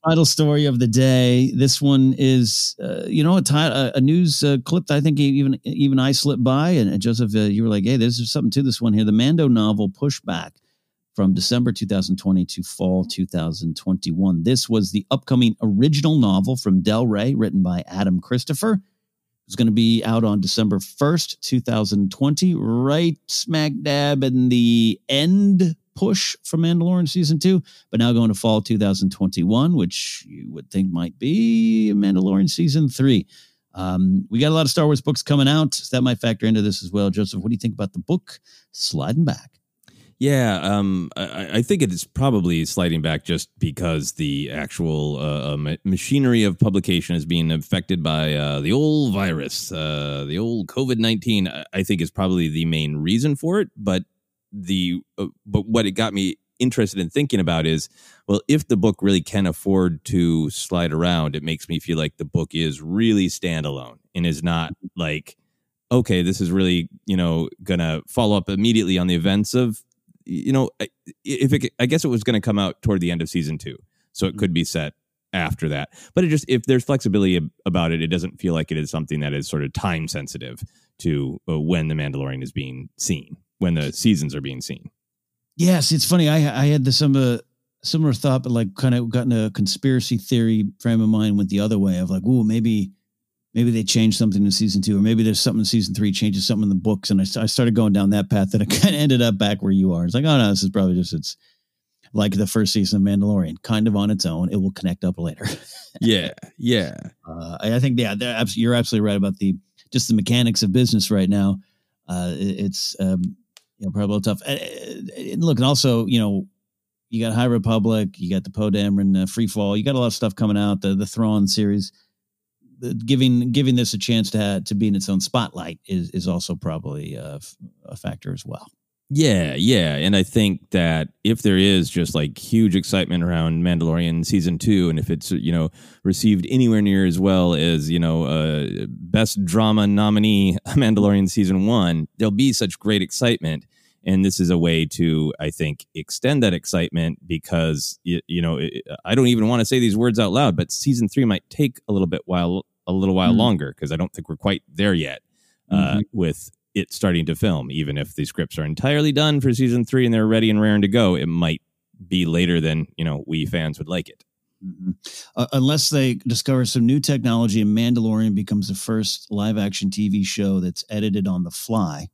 [SPEAKER 10] Final story of the day. This one is, uh, you know, a, ti- a, a news uh, clip that I think even even I slipped by. And, and Joseph, uh, you were like, hey, there's something to this one here. The Mando novel Pushback from December two thousand twenty to fall two thousand twenty-one. This was the upcoming original novel from Del Rey, written by Adam Christopher. It's going to be out on December first, two thousand twenty, right smack dab in the end push for Mandalorian season two, but now going to fall two thousand twenty-one, which you would think might be Mandalorian season three. Um, we got a lot of Star Wars books coming out, so that might factor into this as well. Joseph, what do you think about the book sliding back?
[SPEAKER 11] Yeah, um, I, I think it is probably sliding back just because the actual uh, uh, machinery of publication is being affected by uh, the old virus, uh, the old COVID nineteen. I think is probably the main reason for it, but the uh, but what it got me interested in thinking about is, well, if the book really can afford to slide around, it makes me feel like the book is really standalone and is not like, okay, this is really, you know, gonna follow up immediately on the events of, you know, if it, I guess it was going to come out toward the end of season two, so it could be set after that. But it just, if there's flexibility about it, it doesn't feel like it is something that is sort of time sensitive to uh, when the Mandalorian is being seen, when the seasons are being seen.
[SPEAKER 10] Yes, it's funny. I I had the similar similar thought, but like kind of gotten a conspiracy theory frame of mind went the other way of like, ooh, maybe maybe they changed something in season two, or maybe there's something in season three changes something in the books, and I, I started going down that path, and it kind of ended up back where you are. It's like, oh no, this is probably just it's like the first season of Mandalorian, kind of on its own. It will connect up later.
[SPEAKER 11] yeah, yeah.
[SPEAKER 10] Uh, I, I think yeah, you're absolutely right about the just the mechanics of business right now. Uh, it, it's um, you know, probably a little tough. And, and look, and also, you know, you got High Republic, you got the Poe Dameron uh, Free Fall, you got a lot of stuff coming out. The the Thrawn series, the, giving giving this a chance to have, to be in its own spotlight is is also probably a, a factor as well.
[SPEAKER 11] Yeah, yeah, and I think that if there is just like huge excitement around Mandalorian season two, and if it's, you know, received anywhere near as well as, you know, uh, best drama nominee Mandalorian season one, there'll be such great excitement, and this is a way to, I think, extend that excitement because you, you know, it, I don't even want to say these words out loud, but season three might take a little bit while a little while mm-hmm. longer because I don't think we're quite there yet uh, mm-hmm. with. It starting to film. Even if the scripts are entirely done for season three and they're ready and raring to go, it might be later than, you know, we fans would like it.
[SPEAKER 10] Mm-hmm. Uh, unless they discover some new technology and Mandalorian becomes the first live action T V show that's edited on the fly.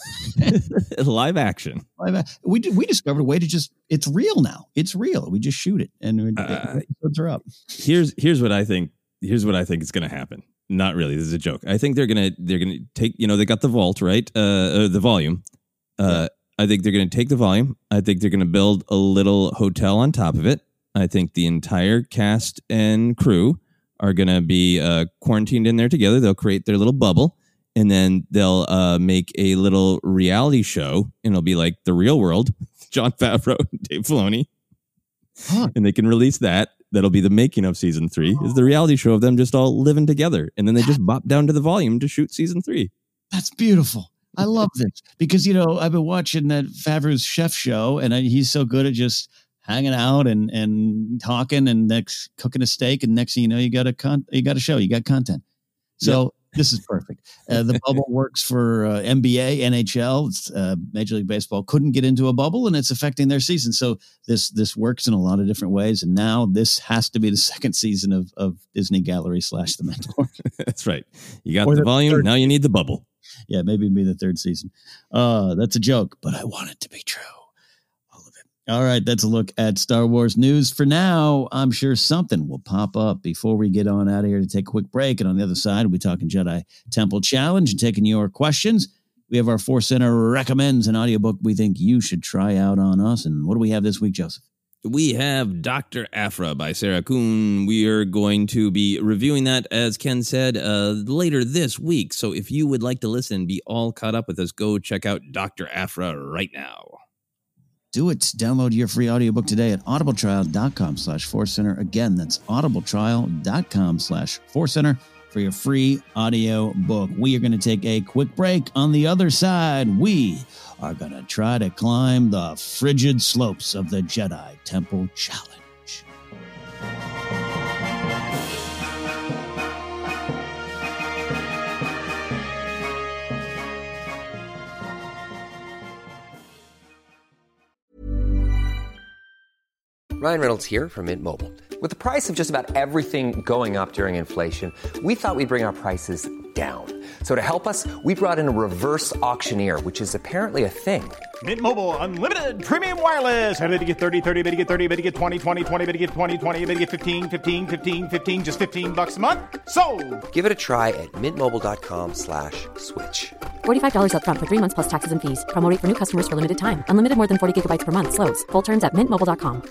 [SPEAKER 11] live action.
[SPEAKER 10] Live, we we discovered a way to just, it's real now. It's real. We just shoot it and uh, episodes are up.
[SPEAKER 11] Here's, here's what I think. Here's what I think is going to happen. Not really. This is a joke. I think they're gonna they're gonna take, you know, they got the vault, right? Uh, uh the volume. Uh, yeah. I think they're gonna take the volume. I think they're gonna build a little hotel on top of it. I think the entire cast and crew are gonna be uh, quarantined in there together. They'll create their little bubble, and then they'll uh, make a little reality show, and it'll be like The Real World. Jon Favreau, Dave Filoni, huh. and they can release that. That'll be the making of season three, is the reality show of them just all living together. And then they just bop down to the volume to shoot season three.
[SPEAKER 10] That's beautiful. I love this because, you know, I've been watching that Favreau's chef show and I, he's so good at just hanging out and, and talking and next cooking a steak. And next thing you know, you got a con- you got a show, you got content. So yep. This is perfect. Uh, the bubble works for uh, N B A, N H L, uh, Major League Baseball couldn't get into a bubble, and it's affecting their season. So this this works in a lot of different ways. And now this has to be the second season of of Disney Gallery slash The Mandalorian.
[SPEAKER 11] That's right. You got the, the volume. Third. Now you need the bubble.
[SPEAKER 10] Yeah, maybe it'd be the third season. Uh, that's a joke, but I want it to be true. All right, that's a look at Star Wars news. For now, I'm sure something will pop up before we get on out of here to take a quick break. And on the other side, we'll be talking Jedi Temple Challenge and taking your questions. We have our Force Center recommends an audiobook we think you should try out on us. And what do we have this week, Joseph?
[SPEAKER 11] We have Doctor Aphra by Sarah Kuhn. We are going to be reviewing that, as Ken said, uh, later this week. So if you would like to listen and be all caught up with us, go check out Doctor Aphra right now.
[SPEAKER 10] Do it. Download your free audiobook today at audibletrial.com slash Force Center. Again, that's audibletrial.com slash Force Center for your free audio book. We are going to take a quick break. On the other side, we are going to try to climb the frigid slopes of the Jedi Temple Challenge.
[SPEAKER 12] Ryan Reynolds here from Mint Mobile. With the price of just about everything going up during inflation, we thought we'd bring our prices down. So to help us, we brought in a reverse auctioneer, which is apparently a thing.
[SPEAKER 13] Mint Mobile Unlimited Premium Wireless. How to get thirty, thirty, how to get thirty, how to get twenty, twenty, twenty, how to get twenty, twenty, how to get fifteen, fifteen, fifteen, fifteen, just fifteen bucks a month? Sold!
[SPEAKER 12] Give it a try at mintmobile.com slash switch.
[SPEAKER 7] forty-five dollars up front for three months plus taxes and fees. Promo rate for new customers for limited time. Unlimited more than forty gigabytes per month. Slows full terms at mint mobile dot com.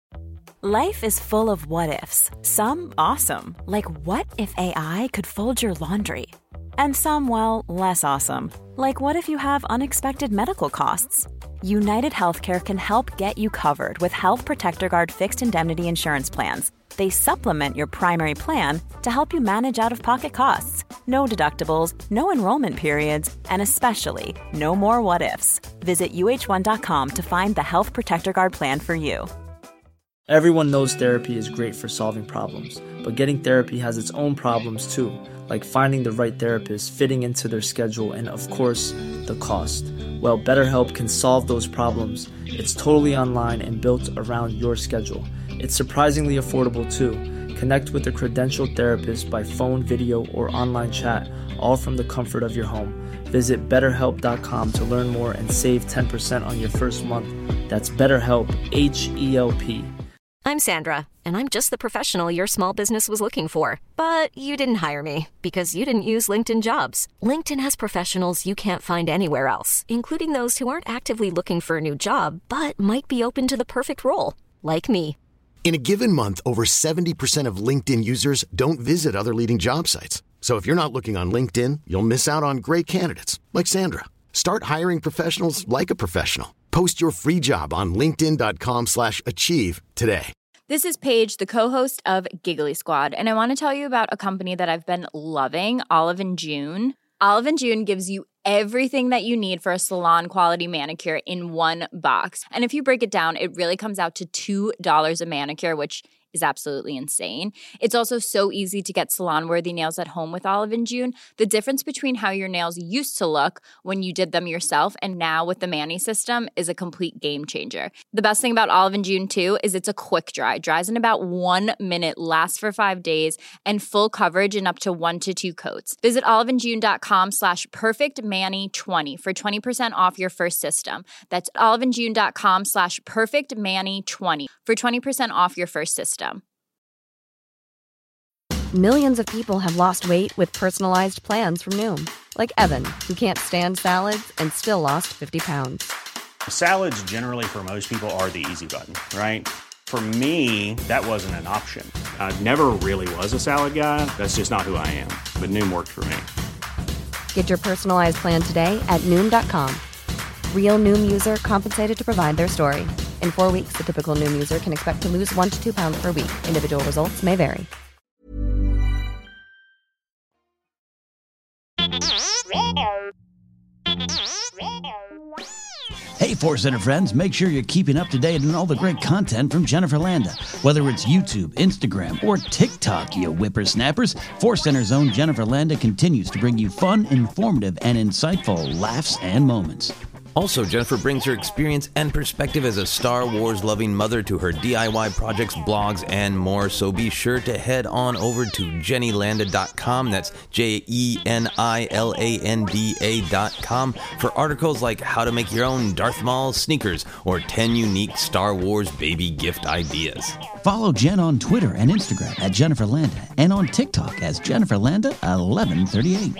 [SPEAKER 1] Life is full of what-ifs. Some awesome, like what if A I could fold your laundry? And some, well, less awesome, like what if you have unexpected medical costs? United Healthcare can help get you covered with Health Protector Guard fixed indemnity insurance plans. They supplement your primary plan to help you manage out-of-pocket costs. No deductibles, no enrollment periods, and especially no more what-ifs. Visit U H one dot com to find the Health Protector Guard plan for you.
[SPEAKER 14] Everyone knows therapy is great for solving problems, but getting therapy has its own problems too, like finding the right therapist, fitting into their schedule, and of course, the cost. Well, BetterHelp can solve those problems. It's totally online and built around your schedule. It's surprisingly affordable too. Connect with a credentialed therapist by phone, video, or online chat, all from the comfort of your home. Visit better help dot com to learn more and save ten percent on your first month. That's BetterHelp, H E L P.
[SPEAKER 4] I'm Sandra, and I'm just the professional your small business was looking for. But you didn't hire me because you didn't use LinkedIn Jobs. LinkedIn has professionals you can't find anywhere else, including those who aren't actively looking for a new job, but might be open to the perfect role, like me.
[SPEAKER 5] In a given month, over seventy percent of LinkedIn users don't visit other leading job sites. So if you're not looking on LinkedIn, you'll miss out on great candidates like Sandra. Start hiring professionals like a professional. Post your free job on linkedin dot com slash achieve today.
[SPEAKER 6] This is Paige, the co-host of Giggly Squad, and I want to tell you about a company that I've been loving, Olive and June. Olive and June gives you everything that you need for a salon-quality manicure in one box. And if you break it down, it really comes out to two dollars a manicure, which is absolutely insane. It's also so easy to get salon-worthy nails at home with Olive and June. The difference between how your nails used to look when you did them yourself and now with the Mani system is a complete game changer. The best thing about Olive and June, too, is it's a quick dry. Dries in about one minute, lasts for five days, and full coverage in up to one to two coats. Visit oliveandjune.com slash perfectmani20 for twenty percent off your first system. That's oliveandjune.com slash perfectmani20 for twenty percent off your first system.
[SPEAKER 7] Millions of people have lost weight with personalized plans from Noom. Like Evan, who can't stand salads and still lost fifty pounds.
[SPEAKER 8] Salads generally for most people are the easy button, right? For me, that wasn't an option. I never really was a salad guy. That's just not who I am. But Noom worked for me.
[SPEAKER 7] Get your personalized plan today at Noom dot com. Real Noom user compensated to provide their story. In four weeks, the typical Noom user can expect to lose one to two pounds per week. Individual results may vary.
[SPEAKER 10] Hey, Force Center friends, make sure you're keeping up to date on all the great content from Jennifer Landa. Whether it's YouTube, Instagram, or TikTok, you whippersnappers, Force Center's own Jennifer Landa continues to bring you fun, informative, and insightful laughs and moments.
[SPEAKER 11] Also, Jennifer brings her experience and perspective as a Star Wars-loving mother to her D I Y projects, blogs, and more. So be sure to head on over to jenny landa dot com. That's J E N I L A N D A dot com for articles like how to make your own Darth Maul sneakers or ten unique Star Wars baby gift ideas.
[SPEAKER 10] Follow Jen on Twitter and Instagram at Jennifer Landa and on TikTok as Jennifer Landa eleven thirty-eight.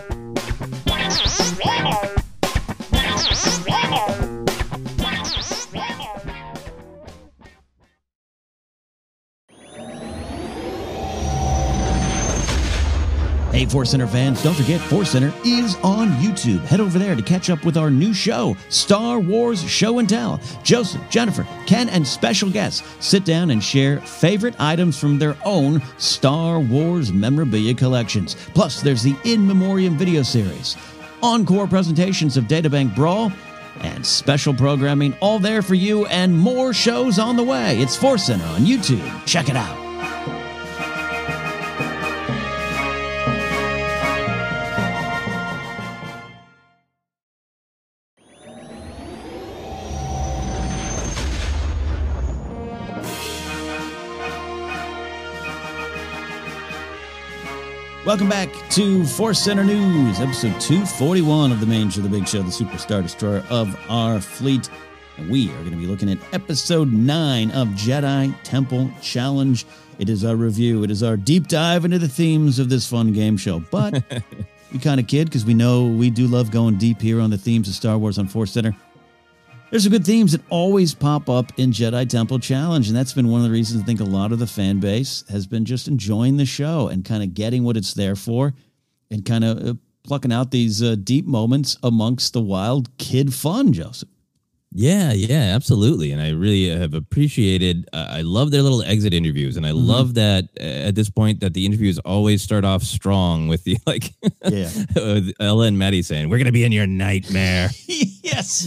[SPEAKER 10] Hey, Force Center fans, don't forget Force Center is on YouTube. Head over there to catch up with our new show, Star Wars Show and Tell. Joseph, Jennifer, Ken, and special guests sit down and share favorite items from their own Star Wars memorabilia collections. Plus, there's the In Memoriam video series, encore presentations of Databank Brawl, and special programming all there for you, and more shows on the way. It's Force Center on YouTube. Check it out. Welcome back to Force Center News, episode two forty-one of the main show, the big show, the Superstar Destroyer of our fleet. And we are going to be looking at episode nine of Jedi Temple Challenge. It is our review. It is our deep dive into the themes of this fun game show. But we kind of kid because we know we do love going deep here on the themes of Star Wars on Force Center. There's some good themes that always pop up in Jedi Temple Challenge, and that's been one of the reasons I think a lot of the fan base has been just enjoying the show and kind of getting what it's there for and kind of uh, plucking out these uh, deep moments amongst the wild kid fun, Joseph.
[SPEAKER 11] Yeah, yeah, absolutely. And I really have appreciated, uh, I love their little exit interviews. And I mm-hmm. love that uh, at this point that the interviews always start off strong with the, like, yeah. Ella and Maddie saying, we're going to be in your nightmare.
[SPEAKER 10] Yes.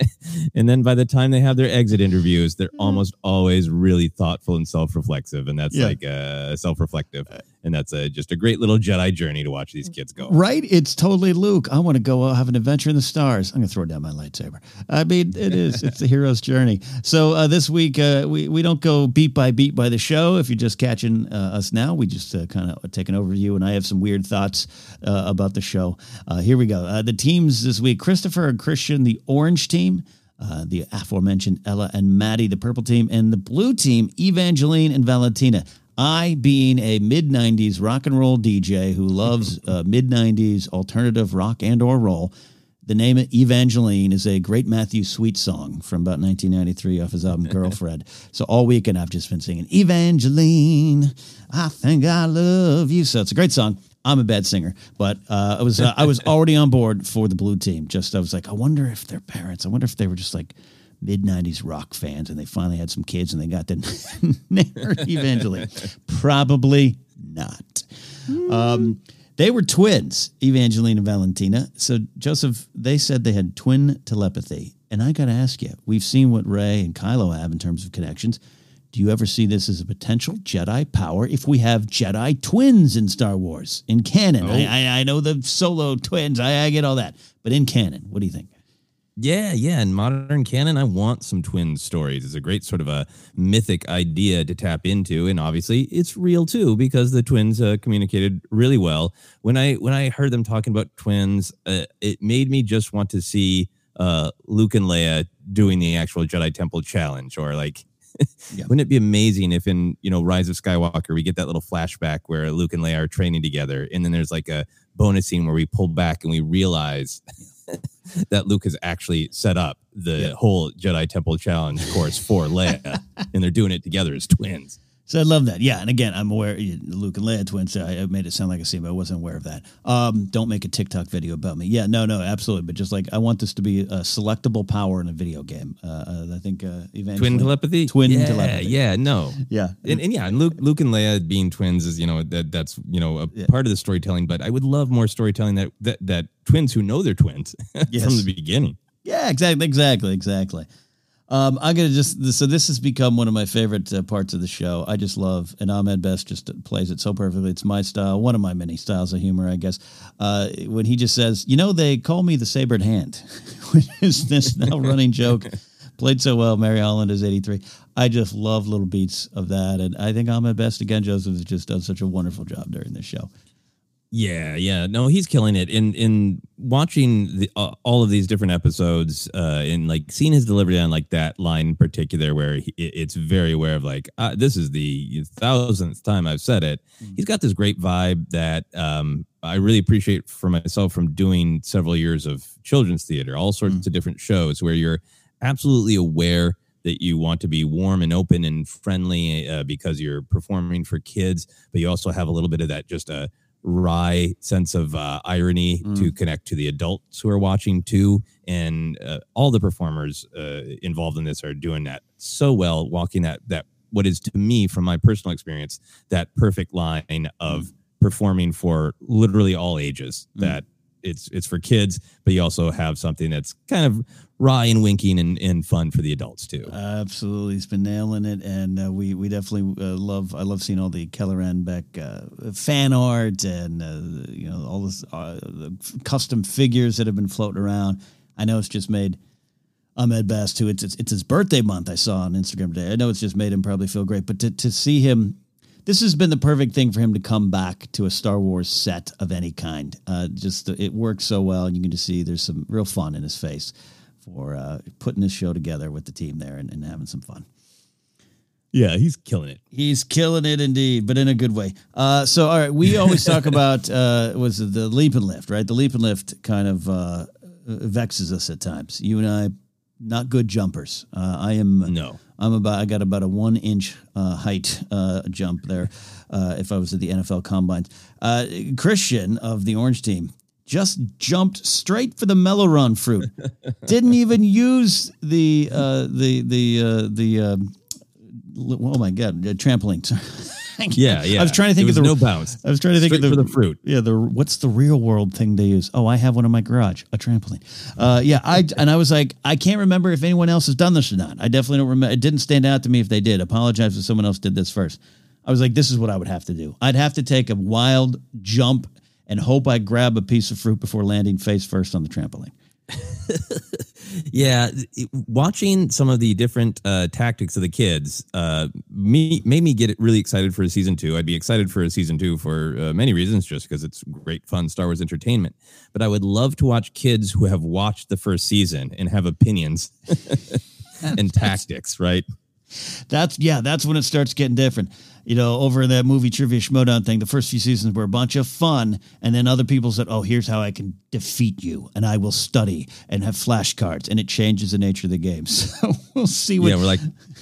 [SPEAKER 11] And then by the time they have their exit interviews, they're mm-hmm. almost always really thoughtful and self-reflexive. And that's yeah. like uh, self-reflective. And that's a, just a great little Jedi journey to watch these kids go.
[SPEAKER 10] Right? It's totally Luke. I want to go uh, have an adventure in the stars. I'm going to throw down my lightsaber. I mean, it is. It's the hero's journey. So uh, this week, uh, we, we don't go beat by beat by the show. If you're just catching uh, us now, we just uh, kind of take an overview. And I have some weird thoughts uh, about the show. Uh, here we go. Uh, the teams this week, Christopher and Christian, the orange team. Uh, the aforementioned Ella and Maddie, the purple team. And the blue team, Evangeline and Valentina. I, being a mid-nineties rock and roll D J who loves uh, mid-nineties alternative rock and or roll, the name of Evangeline is a great Matthew Sweet song from about nineteen ninety-three off his album Girlfriend. So all weekend I've just been singing, Evangeline, I think I love you. So it's a great song. I'm a bad singer, but uh, I was uh, I was already on board for the blue team. Just I was like, I wonder if their parents, I wonder if they were just like mid-nineties rock fans and they finally had some kids and they got to name her Evangeline. Probably not. Um, they were twins, Evangeline and Valentina. So, Joseph, they said they had twin telepathy. And I got to ask you, we've seen what Rey and Kylo have in terms of connections. Do you ever see this as a potential Jedi power if we have Jedi twins in Star Wars, in canon? Oh. I, I, I know the Solo twins. I, I get all that. But in canon, what do you think?
[SPEAKER 11] Yeah, yeah. In modern canon, I want some twin stories. It's a great sort of a mythic idea to tap into, and obviously, it's real too because the twins uh, communicated really well. When I when I heard them talking about twins, uh, it made me just want to see uh, Luke and Leia doing the actual Jedi Temple Challenge, or like, yeah. Wouldn't it be amazing if in you know Rise of Skywalker we get that little flashback where Luke and Leia are training together, and then there's like a bonus scene where we pull back and we realize that Luke has actually set up the yeah. whole Jedi Temple Challenge course for Leia, and they're doing it together as twins.
[SPEAKER 10] So I love that. Yeah, and again, I'm aware Luke and Leia twins. So I made it sound like a scene, but I wasn't aware of that. Um, don't make a TikTok video about me. Yeah, no, no, absolutely. But just like I want this to be a selectable power in a video game. Uh, uh, I think uh,
[SPEAKER 11] twin telepathy,
[SPEAKER 10] twin
[SPEAKER 11] yeah,
[SPEAKER 10] telepathy.
[SPEAKER 11] Yeah, no,
[SPEAKER 10] yeah,
[SPEAKER 11] and, and yeah, and Luke, Luke and Leia being twins is you know that that's you know a yeah. part of the storytelling. But I would love more storytelling that that, that twins who know they're twins yes. from the beginning.
[SPEAKER 10] Yeah, exactly, exactly, exactly. Um, I'm going to just, so this has become one of my favorite uh, parts of the show. I just love, and Ahmed Best just plays it so perfectly. It's my style, one of my many styles of humor, I guess. Uh, when he just says, you know, they call me the sabered hand, which is this now running joke. Played so well. Mary Holland is eighty-three. I just love little beats of that. And I think Ahmed Best, again, Joseph, has just done such a wonderful job during this show.
[SPEAKER 11] Yeah, yeah. No, he's killing it. In in watching the, uh, all of these different episodes uh, and like seeing his delivery on like that line in particular where he, it's very aware of like, uh, this is the thousandth time I've said it. Mm-hmm. He's got this great vibe that um, I really appreciate for myself from doing several years of children's theater, all sorts mm-hmm. of different shows where you're absolutely aware that you want to be warm and open and friendly uh, because you're performing for kids, but you also have a little bit of that just a wry sense of uh, irony mm. to connect to the adults who are watching too. And uh, all the performers uh, involved in this are doing that so well, walking that, that what is to me, from my personal experience, that perfect line of mm. performing for literally all ages, mm. that it's it's for kids, but you also have something that's kind of wry and winking and, and fun for the adults too.
[SPEAKER 10] Uh, absolutely, he's been nailing it, and uh, we we definitely uh, love. I love seeing all the Kelleran Beck uh, fan art and uh, you know all this uh, the custom figures that have been floating around. I know it's just made Ahmed Best, who it's, it's it's his birthday month. I saw on Instagram today. I know it's just made him probably feel great, but to to see him this has been the perfect thing for him to come back to a Star Wars set of any kind. Uh, just it works so well, and you can just see there's some real fun in his face for uh, putting this show together with the team there and, and having some fun.
[SPEAKER 11] Yeah, he's killing it.
[SPEAKER 10] He's killing it indeed, but in a good way. Uh, so, all right, we always talk about uh, was it the leap and lift, right? The leap and lift kind of uh, vexes us at times. You and I, not good jumpers. Uh, I am
[SPEAKER 11] no.
[SPEAKER 10] I'm about. I got about a one inch uh, height uh, jump there. Uh, if I was at the N F L Combine, uh, Christian of the Orange Team just jumped straight for the mellow run fruit. Didn't even use the uh, the the uh, the. Uh, Oh my God! Trampoline.
[SPEAKER 11] yeah, yeah.
[SPEAKER 10] I was trying to think
[SPEAKER 11] of
[SPEAKER 10] the
[SPEAKER 11] no bounce.
[SPEAKER 10] I was trying to think
[SPEAKER 11] Straight
[SPEAKER 10] of the,
[SPEAKER 11] for the fruit.
[SPEAKER 10] Yeah, the what's the real world thing they use? Oh, I have one in my garage, a trampoline. Uh, yeah, I and I was like, I can't remember if anyone else has done this or not. I definitely don't remember. It didn't stand out to me if they did. Apologize if someone else did this first. I was like, this is what I would have to do. I'd have to take a wild jump and hope I grab a piece of fruit before landing face first on the trampoline.
[SPEAKER 11] yeah, it, watching some of the different uh, tactics of the kids uh, me made me get really excited for a season two. I'd be excited for a season two for uh, many reasons, just because it's great, fun Star Wars entertainment. But I would love to watch kids who have watched the first season and have opinions and tactics, right?
[SPEAKER 10] That's yeah, that's when it starts getting different. You know, over in that movie Trivia Schmodown thing, the first few seasons were a bunch of fun, and then other people said, oh, here's how I can defeat you, and I will study and have flashcards, and it changes the nature of the game. So we'll see what...
[SPEAKER 11] Yeah, we're like...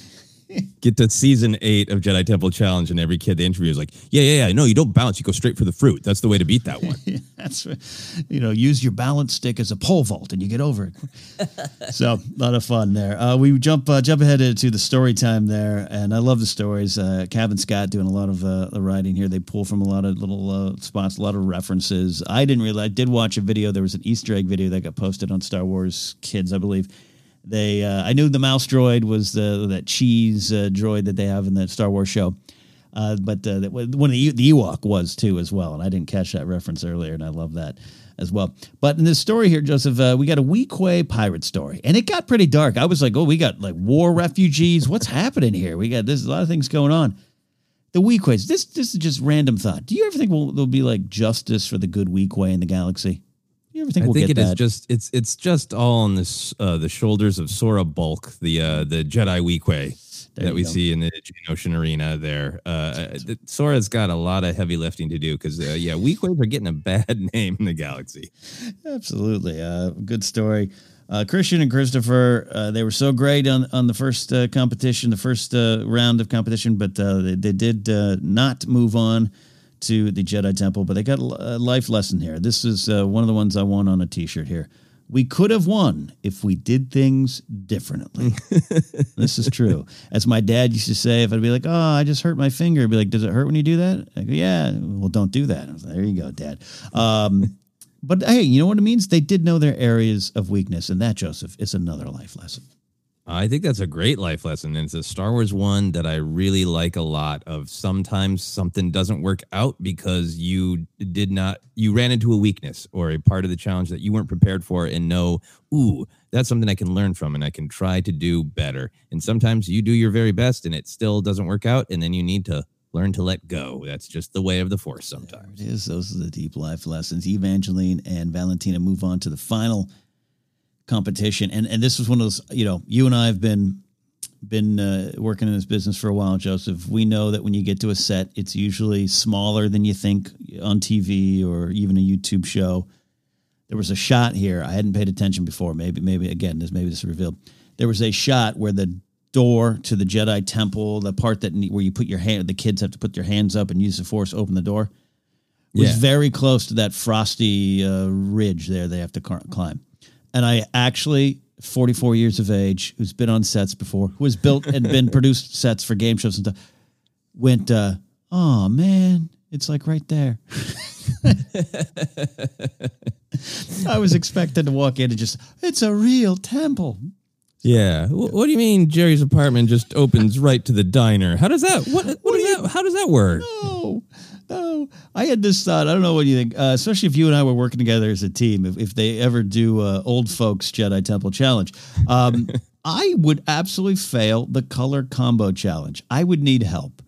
[SPEAKER 11] Get to season eight of Jedi Temple Challenge, and every kid they interview is like, yeah, yeah, yeah, no, you don't bounce, you go straight for the fruit. That's the way to beat that one.
[SPEAKER 10] yeah, that's right. You know, use your balance stick as a pole vault, and you get over it. So, a lot of fun there. Uh, we jump uh, jump ahead to the story time there, and I love the stories. Uh, Cav Scott doing a lot of uh, the writing here. They pull from a lot of little uh, spots, a lot of references. I didn't realize, I did watch a video. There was an Easter egg video that got posted on Star Wars Kids, I believe. They, uh, I knew the mouse droid was the that cheese uh, droid that they have in the Star Wars show, uh, but uh, that, one of the the Ewok was too as well, and I didn't catch that reference earlier, and I love that as well. But in this story here, Joseph, uh, we got a Weequay pirate story, and it got pretty dark. I was like, oh, we got like war refugees. What's happening here? We got there's a lot of things going on. The Weequays. This this is just random thought. Do you ever think we'll, there'll be like justice for the good Weequay in the galaxy? You ever think
[SPEAKER 11] I
[SPEAKER 10] we'll
[SPEAKER 11] think
[SPEAKER 10] get
[SPEAKER 11] it
[SPEAKER 10] that?
[SPEAKER 11] is just it's it's just all on this uh, the shoulders of Sora Bulk, the uh, the Jedi Weequay that we go. see in the Geonosian Arena. There, uh, the, Sora's got a lot of heavy lifting to do because uh, yeah, Weequays are getting a bad name in the galaxy.
[SPEAKER 10] Absolutely, uh, good story. Uh, Christian and Christopher, uh, they were so great on on the first uh, competition, the first uh, round of competition, but uh, they, they did uh, not move on to the Jedi Temple, but they got a life lesson here. This is uh, one of the ones I won on a t-shirt here. We could have won if we did things differently. This is true. As my dad used to say, if I'd be like, oh, I just hurt my finger, I'd be like, does it hurt when you do that? I go, yeah, well, don't do that. I was like, there you go, Dad. Um, but hey, you know what it means? They did know their areas of weakness, and that, Joseph, is another life lesson.
[SPEAKER 11] I think that's a great life lesson. And it's a Star Wars one that I really like a lot of. Sometimes something doesn't work out because you did not, you ran into a weakness or a part of the challenge that you weren't prepared for and know, ooh, that's something I can learn from and I can try to do better. And sometimes you do your very best and it still doesn't work out. And then you need to learn to let go. That's just the way of the Force sometimes.
[SPEAKER 10] There it is. Those are the deep life lessons. Evangeline and Valentina move on to the final competition, and and this was one of those, you know, you and I have been been uh, working in this business for a while, Joseph. We know that when you get to a set, it's usually smaller than you think on T V or even a YouTube show. There was a shot here. I hadn't paid attention before. Maybe, maybe again, this maybe this is revealed. There was a shot where the door to the Jedi Temple, the part that where you put your hand, the kids have to put their hands up and use the Force to open the door, was yeah. very close to that frosty uh, ridge there they have to climb. And I actually, forty-four years of age, who's been on sets before, who has built and been produced sets for game shows and stuff, went, uh, oh, man, it's like right there. I was expecting to walk in and just, it's a real temple.
[SPEAKER 11] Yeah. What do you mean Jerry's apartment just opens right to the diner? How does that, what, what, what is that, how does that work?
[SPEAKER 10] No. No, I had this thought. I don't know what you think, uh, especially if you and I were working together as a team. If, if they ever do uh, old folks Jedi Temple Challenge, um, I would absolutely fail the color combo challenge. I would need help.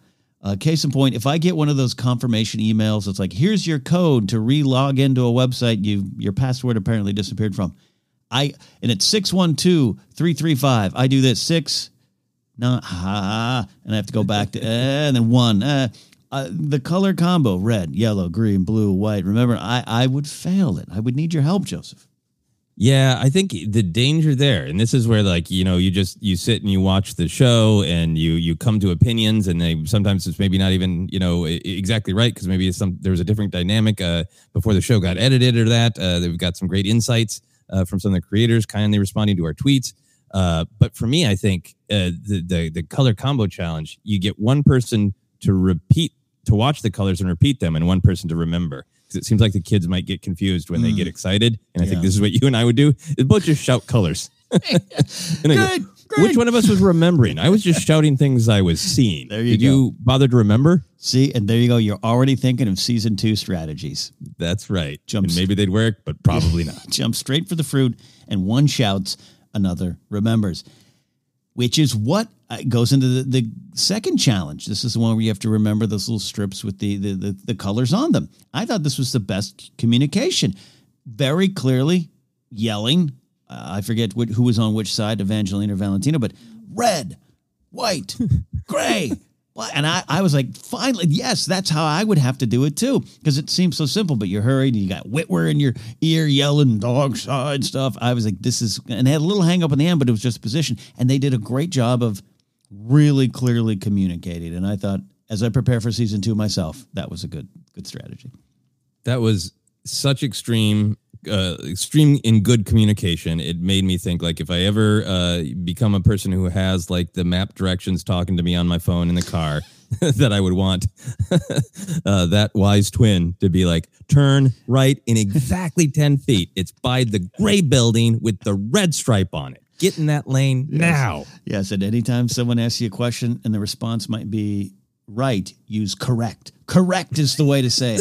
[SPEAKER 10] Uh, case in point, if I get one of those confirmation emails, it's like, here's your code to re-log into a website you your password apparently disappeared from. I and it's six one two, three three five. I do this six, nine, ah, and I have to go back to, uh, and then one. Uh, uh, the color combo, red, yellow, green, blue, white. Remember, I, I would fail it. I would need your help, Joseph.
[SPEAKER 11] Yeah, I think the danger there, and this is where, like, you know, you just you sit and you watch the show and you you come to opinions, and they sometimes it's maybe not even, you know, exactly right, because maybe some there was a different dynamic uh, before the show got edited or that. Uh, they've got some great insights uh, from some of the creators, kindly responding to our tweets. Uh, but for me, I think uh, the, the the color combo challenge, you get one person to repeat to watch the colors and repeat them, and one person to remember. Because it seems like the kids might get confused when mm. they get excited. And I yeah. think this is what you and I would do. Is both just shout colors. and
[SPEAKER 10] good,
[SPEAKER 11] go, which one of us was remembering? I was just shouting things I was seeing.
[SPEAKER 10] There you
[SPEAKER 11] Did
[SPEAKER 10] go.
[SPEAKER 11] you bother to remember?
[SPEAKER 10] See, and there you go. You're already thinking of season two strategies.
[SPEAKER 11] That's right.
[SPEAKER 10] Jump
[SPEAKER 11] and maybe they'd work, but probably not.
[SPEAKER 10] Jump straight for the fruit, and one shouts, another remembers. Which is what goes into the, the second challenge. This is the one where you have to remember those little strips with the, the, the, the colors on them. I thought this was the best communication. Very clearly yelling. Uh, I forget what, who was on which side, Evangeline or Valentina, but red, white, gray. And I, I was like, finally, yes, that's how I would have to do it too, because it seems so simple, but you're hurried and you got Whitwer in your ear yelling dog side stuff. I was like, this is, and they had a little hang up in the end, but it was just a position. And they did a great job of really clearly communicating. And I thought, as I prepare for season two myself, that was a good, good strategy.
[SPEAKER 11] That was such extreme, uh, extreme in good communication. It made me think, like, if I ever uh, become a person who has like the map directions talking to me on my phone in the car, that I would want uh, that wise twin to be like, turn right in exactly ten feet. It's by the gray building with the red stripe on it. Get in that lane
[SPEAKER 10] yes.
[SPEAKER 11] now.
[SPEAKER 10] Yes, and anytime someone asks you a question and the response might be right, use correct. Correct is the way to say it.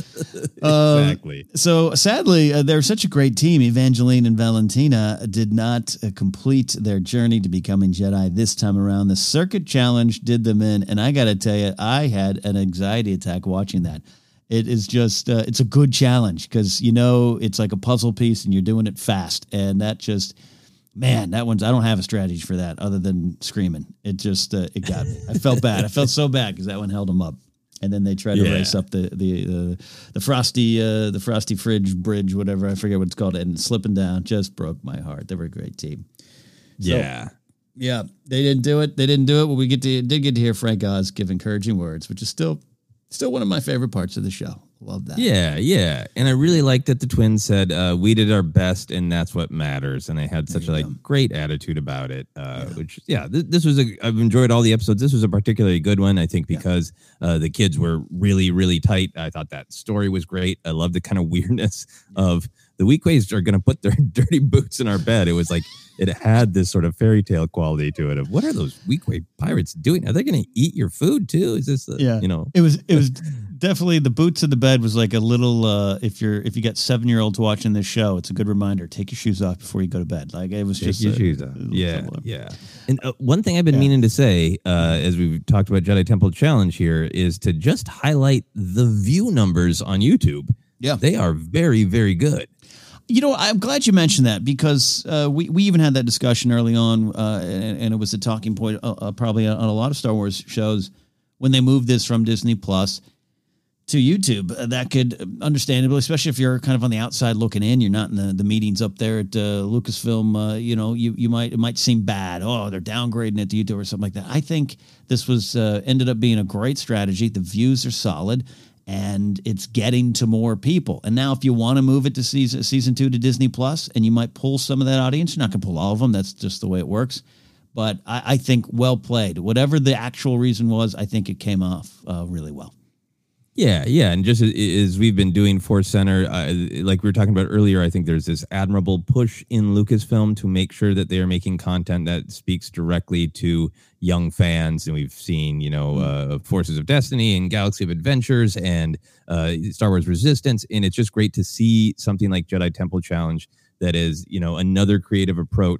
[SPEAKER 11] Exactly.
[SPEAKER 10] Um, so sadly, uh, they're such a great team. Evangeline and Valentina did not uh, complete their journey to becoming Jedi this time around. The circuit challenge did them in, and I got to tell you, I had an anxiety attack watching that. It is just, uh, it's a good challenge because, you know, it's like a puzzle piece and you're doing it fast. And that just, man, that one's, I don't have a strategy for that other than screaming. It just, uh, it got me. I felt bad. I felt so bad because that one held them up. And then they tried to
[SPEAKER 11] yeah.
[SPEAKER 10] race up the the the, the frosty uh, the frosty fridge bridge, whatever, I forget what it's called, and slipping down just broke my heart. They were a great team. So,
[SPEAKER 11] yeah,
[SPEAKER 10] yeah, they didn't do it. They didn't do it. But we get to did get to hear Frank Oz give encouraging words, which is still still one of my favorite parts of the show. Love that.
[SPEAKER 11] Yeah, yeah, and I really liked that the twins said uh, we did our best, and that's what matters. And they had such a like go. great attitude about it. Uh, yeah. Which, yeah, th- this was a. I've enjoyed all the episodes. This was a particularly good one, I think, because yeah. uh, the kids were really, really tight. I thought that story was great. I love the kind of weirdness yeah. of the Weekways are going to put their dirty boots in our bed. It was like it had this sort of fairy tale quality to it. Of what are those Weekway pirates doing? Are they going to eat your food too? Is this? A,
[SPEAKER 10] yeah,
[SPEAKER 11] you know,
[SPEAKER 10] it was. It was. Definitely the boots in the bed was like a little, uh, if you're, if you got seven year olds watching this show, it's a good reminder. Take your shoes off before you go to bed. Like it was
[SPEAKER 11] Take
[SPEAKER 10] just
[SPEAKER 11] your
[SPEAKER 10] a,
[SPEAKER 11] shoes off. Yeah.
[SPEAKER 10] Similar.
[SPEAKER 11] Yeah. And uh, one thing I've been
[SPEAKER 10] yeah.
[SPEAKER 11] meaning to say, uh, as we've talked about Jedi Temple Challenge here, is to just highlight the view numbers on YouTube.
[SPEAKER 10] Yeah.
[SPEAKER 11] They are very, very good.
[SPEAKER 10] You know, I'm glad you mentioned that because uh, we, we even had that discussion early on, uh, and, and it was a talking point uh, uh, probably on a lot of Star Wars shows when they moved this from Disney Plus to YouTube. Uh, that could, understandably, especially if you're kind of on the outside looking in, you're not in the, the meetings up there at uh, Lucasfilm, uh, you know, you, you might, it might seem bad. Oh, they're downgrading it to YouTube or something like that. I think this was, uh, ended up being a great strategy. The views are solid. And it's getting to more people. And now if you want to move it to season season two to Disney Plus, and you might pull some of that audience, you're not going to pull all of them. That's just the way it works. But I, I think well played. Whatever the actual reason was, I think it came off uh, really well.
[SPEAKER 11] Yeah, yeah, and just as, as we've been doing Force Center, uh, like we were talking about earlier, I think there's this admirable push in Lucasfilm to make sure that they are making content that speaks directly to young fans, and we've seen, you know, uh, Forces of Destiny and Galaxy of Adventures and uh, Star Wars Resistance, and it's just great to see something like Jedi Temple Challenge that is, you know, another creative approach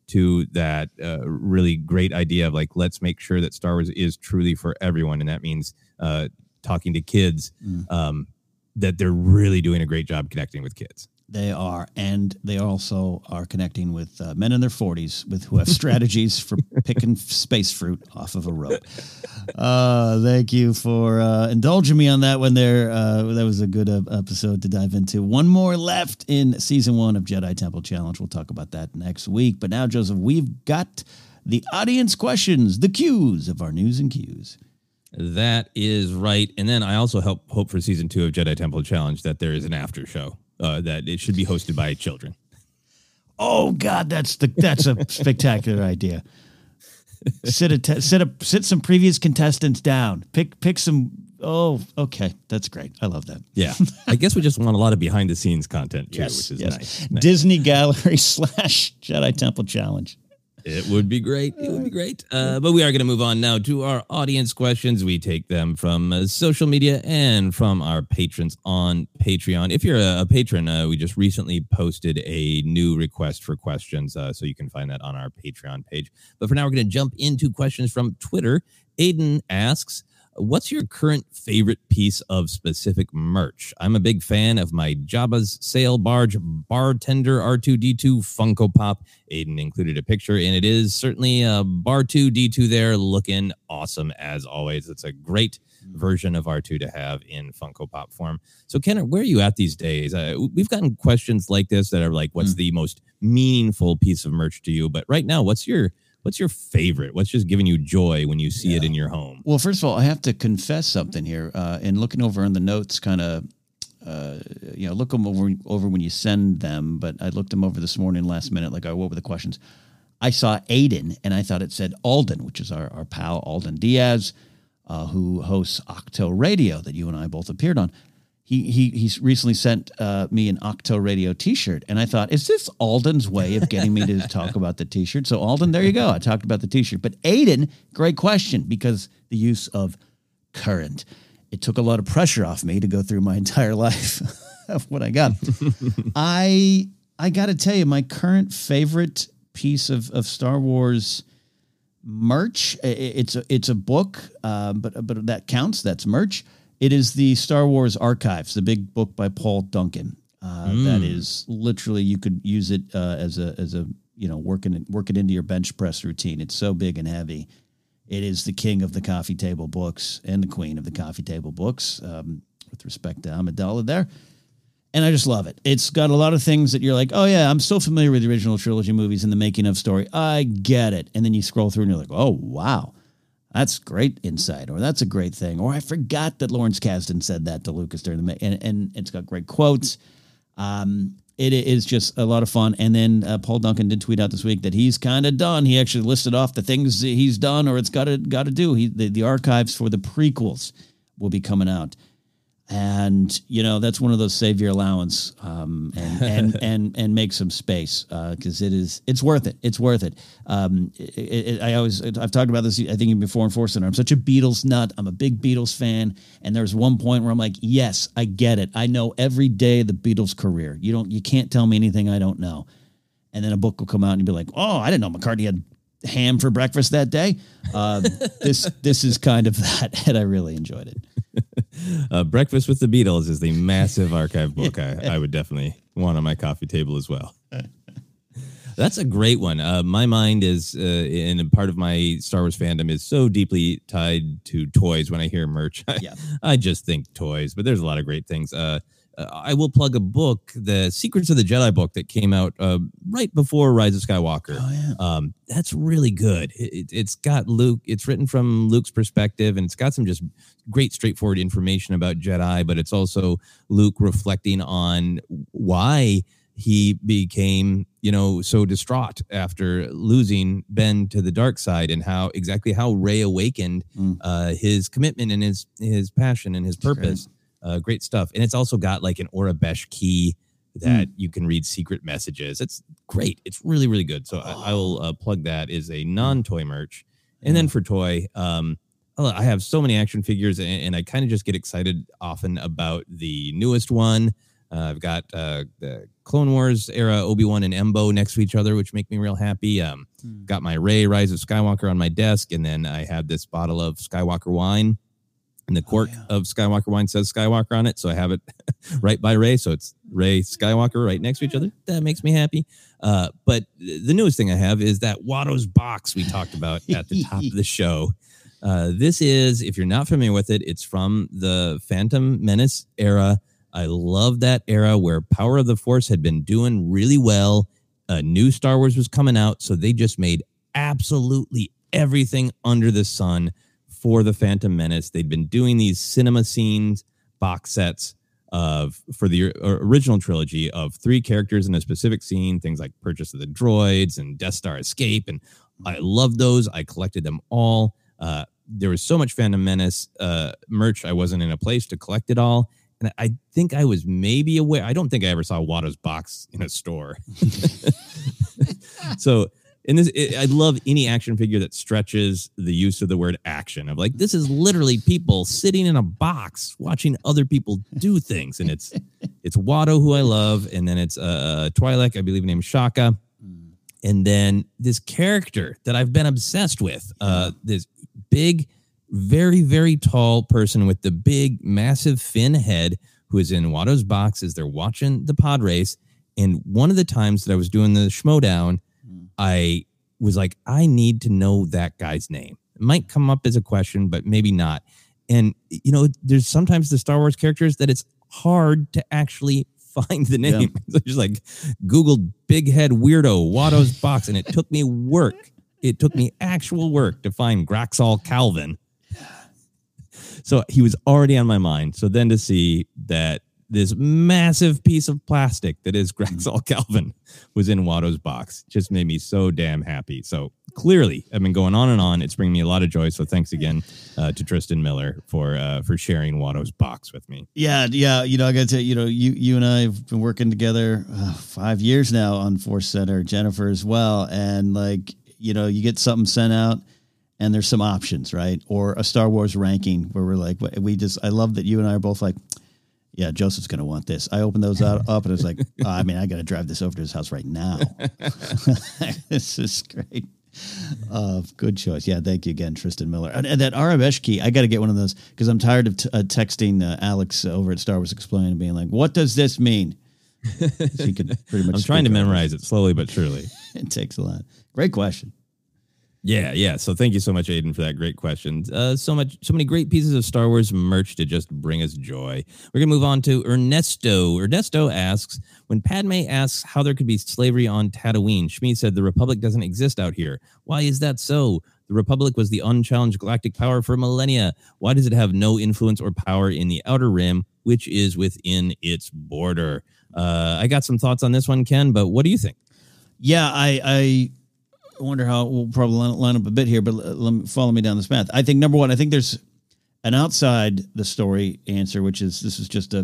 [SPEAKER 11] to that uh, really great idea of like, let's make sure that Star Wars is truly for everyone. And that means uh, talking to kids, mm. um, that they're really doing a great job connecting with kids.
[SPEAKER 10] They are, and they also are connecting with uh, men in their forties with who have strategies for picking space fruit off of a rope. Uh, thank you for uh, indulging me on that one there. Uh, that was a good uh, episode to dive into. One more left in season one of Jedi Temple Challenge. We'll talk about that next week. But now, Joseph, we've got the audience questions, the cues of our news and cues.
[SPEAKER 11] That is right. And then I also help hope for season two of Jedi Temple Challenge that there is an after show. Uh, that it should be hosted by children.
[SPEAKER 10] Oh God, that's the that's a spectacular idea. Sit a te- sit a sit some previous contestants down. Pick pick some. Oh, okay, that's great. I love that.
[SPEAKER 11] Yeah, I guess we just want a lot of behind the scenes content too,
[SPEAKER 10] yes,
[SPEAKER 11] which is
[SPEAKER 10] yes.
[SPEAKER 11] nice. nice.
[SPEAKER 10] Disney Gallery slash Jedi Temple Challenge.
[SPEAKER 11] It would be great. It would be great. Uh, but we are going to move on now to our audience questions. We take them from uh, social media and from our patrons on Patreon. If you're a, a patron, uh, we just recently posted a new request for questions, uh, so you can find that on our Patreon page. But for now, we're going to jump into questions from Twitter. Aiden asks, what's your current favorite piece of specific merch? I'm a big fan of my Jabba's Sail Barge Bartender R two D two Funko Pop. Aiden included a picture, and it is certainly a R two D two there, looking awesome as always. It's a great version of R two to have in Funko Pop form. So, Ken, where are you at these days? Uh, we've gotten questions like this that are like, what's mm. the most meaningful piece of merch to you? But right now, what's your What's your favorite? What's just giving you joy when you see yeah. it in your home?
[SPEAKER 10] Well, first of all, I have to confess something here. Uh, in looking over in the notes, kind of, uh, you know, look them over, over when you send them. But I looked them over this morning, last minute, like, oh, what were the questions? I saw Aiden, and I thought it said Alden, which is our, our pal, Alden Diaz, uh, who hosts Octo Radio that you and I both appeared on. He he he's recently sent uh, me an Octo Radio T-shirt, and I thought, is this Alden's way of getting me to talk about the T-shirt? So Alden, there you go. I talked about the T-shirt. But Aiden, great question, because the use of current. It took a lot of pressure off me to go through my entire life of what I got. I I got to tell you, my current favorite piece of, of Star Wars merch, it's a, it's a book, uh, but but that counts. That's merch. It is the Star Wars Archives, the big book by Paul Duncan. Uh, mm. That is literally, you could use it uh, as a as a you know working it work it into your bench press routine. It's so big and heavy. It is the king of the coffee table books and the queen of the coffee table books, um, with respect to Amidala there. And I just love it. It's got a lot of things that you're like, oh yeah, I'm so familiar with the original trilogy movies and the making of story. I get it. And then you scroll through and you're like, oh wow. That's great insight, or that's a great thing, or I forgot that Lawrence Kasdan said that to Lucas during the and and it's got great quotes. Um, it is just a lot of fun. And then uh, Paul Duncan did tweet out this week that he's kind of done. He actually listed off the things he's done, or it's got to got to do. He the, the archives for the prequels will be coming out. And, you know, that's one of those save your allowance um, and, and, and, and make some space because uh, it is, it's worth it. It's worth it. Um, it, it. I always, I've talked about this, I think before in Force Center. I'm such a Beatles nut. I'm a big Beatles fan. And there's one point where I'm like, yes, I get it. I know every day of the Beatles career. You don't, you can't tell me anything I don't know. And then a book will come out and you'll be like, oh, I didn't know McCartney had ham for breakfast that day. Uh, this, this is kind of that. And I really enjoyed it.
[SPEAKER 11] Uh, Breakfast with the Beatles is the massive archive book I, I would definitely want on my coffee table as well. That's a great one. Uh, my mind is, uh, and a part of my Star Wars fandom is so deeply tied to toys. When I hear merch, I, yeah. I just think toys, but there's a lot of great things. Uh, uh, I will plug a book, the Secrets of the Jedi book that came out uh, right before Rise of Skywalker.
[SPEAKER 10] Oh, yeah.
[SPEAKER 11] Um, that's really good. It, it, it's got Luke, it's written from Luke's perspective, and it's got some just great straightforward information about Jedi, but it's also Luke reflecting on why he became, you know, so distraught after losing Ben to the dark side, and how exactly how Rey awakened mm. uh, his commitment and his his passion and his purpose. Uh, great stuff. And it's also got like an Orabesh key that mm. you can read secret messages. It's great. It's really, really good. So oh. I, I will uh, plug that as a non-toy merch. And mm. then for toy, um, I have so many action figures, and, and I kind of just get excited often about the newest one. Uh, I've got uh, the Clone Wars era Obi-Wan and Embo next to each other, which make me real happy. Um, hmm. Got my Rey Rise of Skywalker on my desk, and then I have this bottle of Skywalker wine, and the cork oh, yeah. of Skywalker wine says Skywalker on it, so I have it right by Rey, so it's Rey Skywalker right next to each other. That makes me happy. Uh, but the newest thing I have is that Watto's box we talked about at the top of the show. Uh, this is, if you're not familiar with it, it's from the Phantom Menace era. I love that era where Power of the Force had been doing really well. Uh, new Star Wars was coming out, so they just made absolutely everything under the sun for the Phantom Menace. They'd been doing these cinema scenes, box sets of for the original trilogy of three characters in a specific scene, things like Purchase of the Droids and Death Star Escape, and I loved those. I collected them all. Uh, there was so much Phantom Menace uh, merch, I wasn't in a place to collect it all. And I think I was maybe aware. I don't think I ever saw Watto's box in a store. So in this, it, I love any action figure that stretches the use of the word action. Of like, this is literally people sitting in a box watching other people do things. And it's it's Watto, who I love. And then it's uh, Twi'lek, I believe, named Shaka. And then this character that I've been obsessed with, uh, this big, very, very tall person with the big, massive fin head who is in Watto's box as they're watching the pod race. And one of the times that I was doing the Schmodown, mm. I was like, I need to know that guy's name. It might come up as a question, but maybe not. And, you know, there's sometimes the Star Wars characters that it's hard to actually find the name. Yeah. So just like Googled big head weirdo Watto's box, and it took me work. It took me actual work to find Graxall Calvin. So he was already on my mind. So then to see that this massive piece of plastic that is Graxall Calvin was in Watto's box just made me so damn happy. So clearly, I've been going on and on. It's bringing me a lot of joy. So thanks again uh, to Tristan Miller for uh, for sharing Watto's box with me.
[SPEAKER 10] Yeah, yeah. You know, I got to tell you, you know, you you and I have been working together uh, five years now on Force Center, Jennifer as well. And like, you know, you get something sent out, and there's some options, right? Or a Star Wars ranking where we're like, we just, I love that you and I are both like, yeah, Joseph's going to want this. I opened those out, up and it's like, oh, I mean, I got to drive this over to his house right now. This is great. Uh, good choice. Yeah, thank you again, Tristan Miller. And, and that R M S key, I got to get one of those because I'm tired of t- uh, texting uh, Alex over at Star Wars Explained and being like, what does this mean? He could pretty much.
[SPEAKER 11] I'm trying to memorize it slowly but surely.
[SPEAKER 10] It takes a lot. Great question.
[SPEAKER 11] Yeah, yeah. So thank you so much, Aiden, for that great question. Uh, so much, so many great pieces of Star Wars merch to just bring us joy. We're going to move on to Ernesto. Ernesto asks, when Padme asks how there could be slavery on Tatooine, Shmi said the Republic doesn't exist out here. Why is that so? The Republic was the unchallenged galactic power for millennia. Why does it have no influence or power in the Outer Rim, which is within its border? Uh, I got some thoughts on this one, Ken, but what do you think?
[SPEAKER 10] Yeah, I... I... I wonder how we'll probably line up a bit here, but let me follow me down this path. I think number one, I think there's an outside the story answer, which is this is just a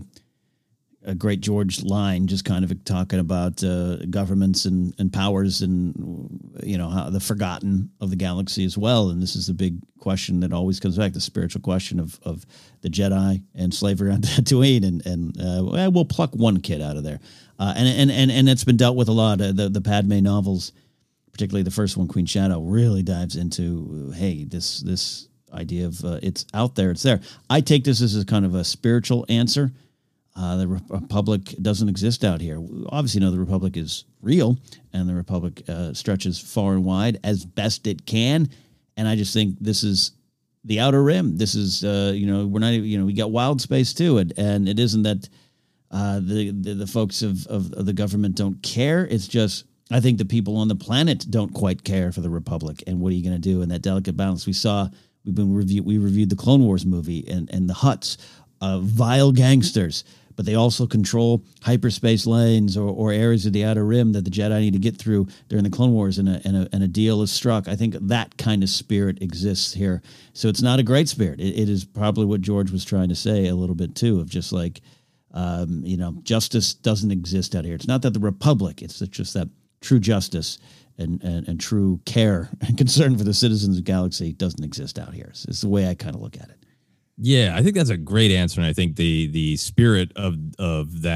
[SPEAKER 10] a great George line, just kind of talking about uh, governments and, and powers and, you know, how the forgotten of the galaxy as well. And this is the big question that always comes back, the spiritual question of, of the Jedi and slavery on Tatooine. And, and uh, well, we'll pluck one kid out of there. Uh, and, and, and, and it's been dealt with a lot. Uh, the, the Padme novels, particularly the first one, Queen Shadow, really dives into, hey, this this idea of uh, it's out there, it's there. I take this as a kind of a spiritual answer. Uh, the Republic doesn't exist out here. We obviously know the Republic is real, and the Republic uh, stretches far and wide as best it can. And I just think this is the Outer Rim. This is, uh, you know, we're not, you know, we got wild space too, and and it isn't that uh, the, the the folks of, of of the government don't care. It's just, I think the people on the planet don't quite care for the Republic, and what are you going to do in that delicate balance? We saw, we've been review, we reviewed the Clone Wars movie and, and the Hutts, uh, vile gangsters, but they also control hyperspace lanes or, or areas of the Outer Rim that the Jedi need to get through during the Clone Wars, and a, and a, and a deal is struck. I think that kind of spirit exists here. So it's not a great spirit. It, it is probably what George was trying to say a little bit too, of just like, um, you know, justice doesn't exist out here. It's not that the Republic, it's just that true justice and, and, and true care and concern for the citizens of the galaxy doesn't exist out here. So it's the way I kind of look at it.
[SPEAKER 11] Yeah, I think that's a great answer. And I think the the spirit of of that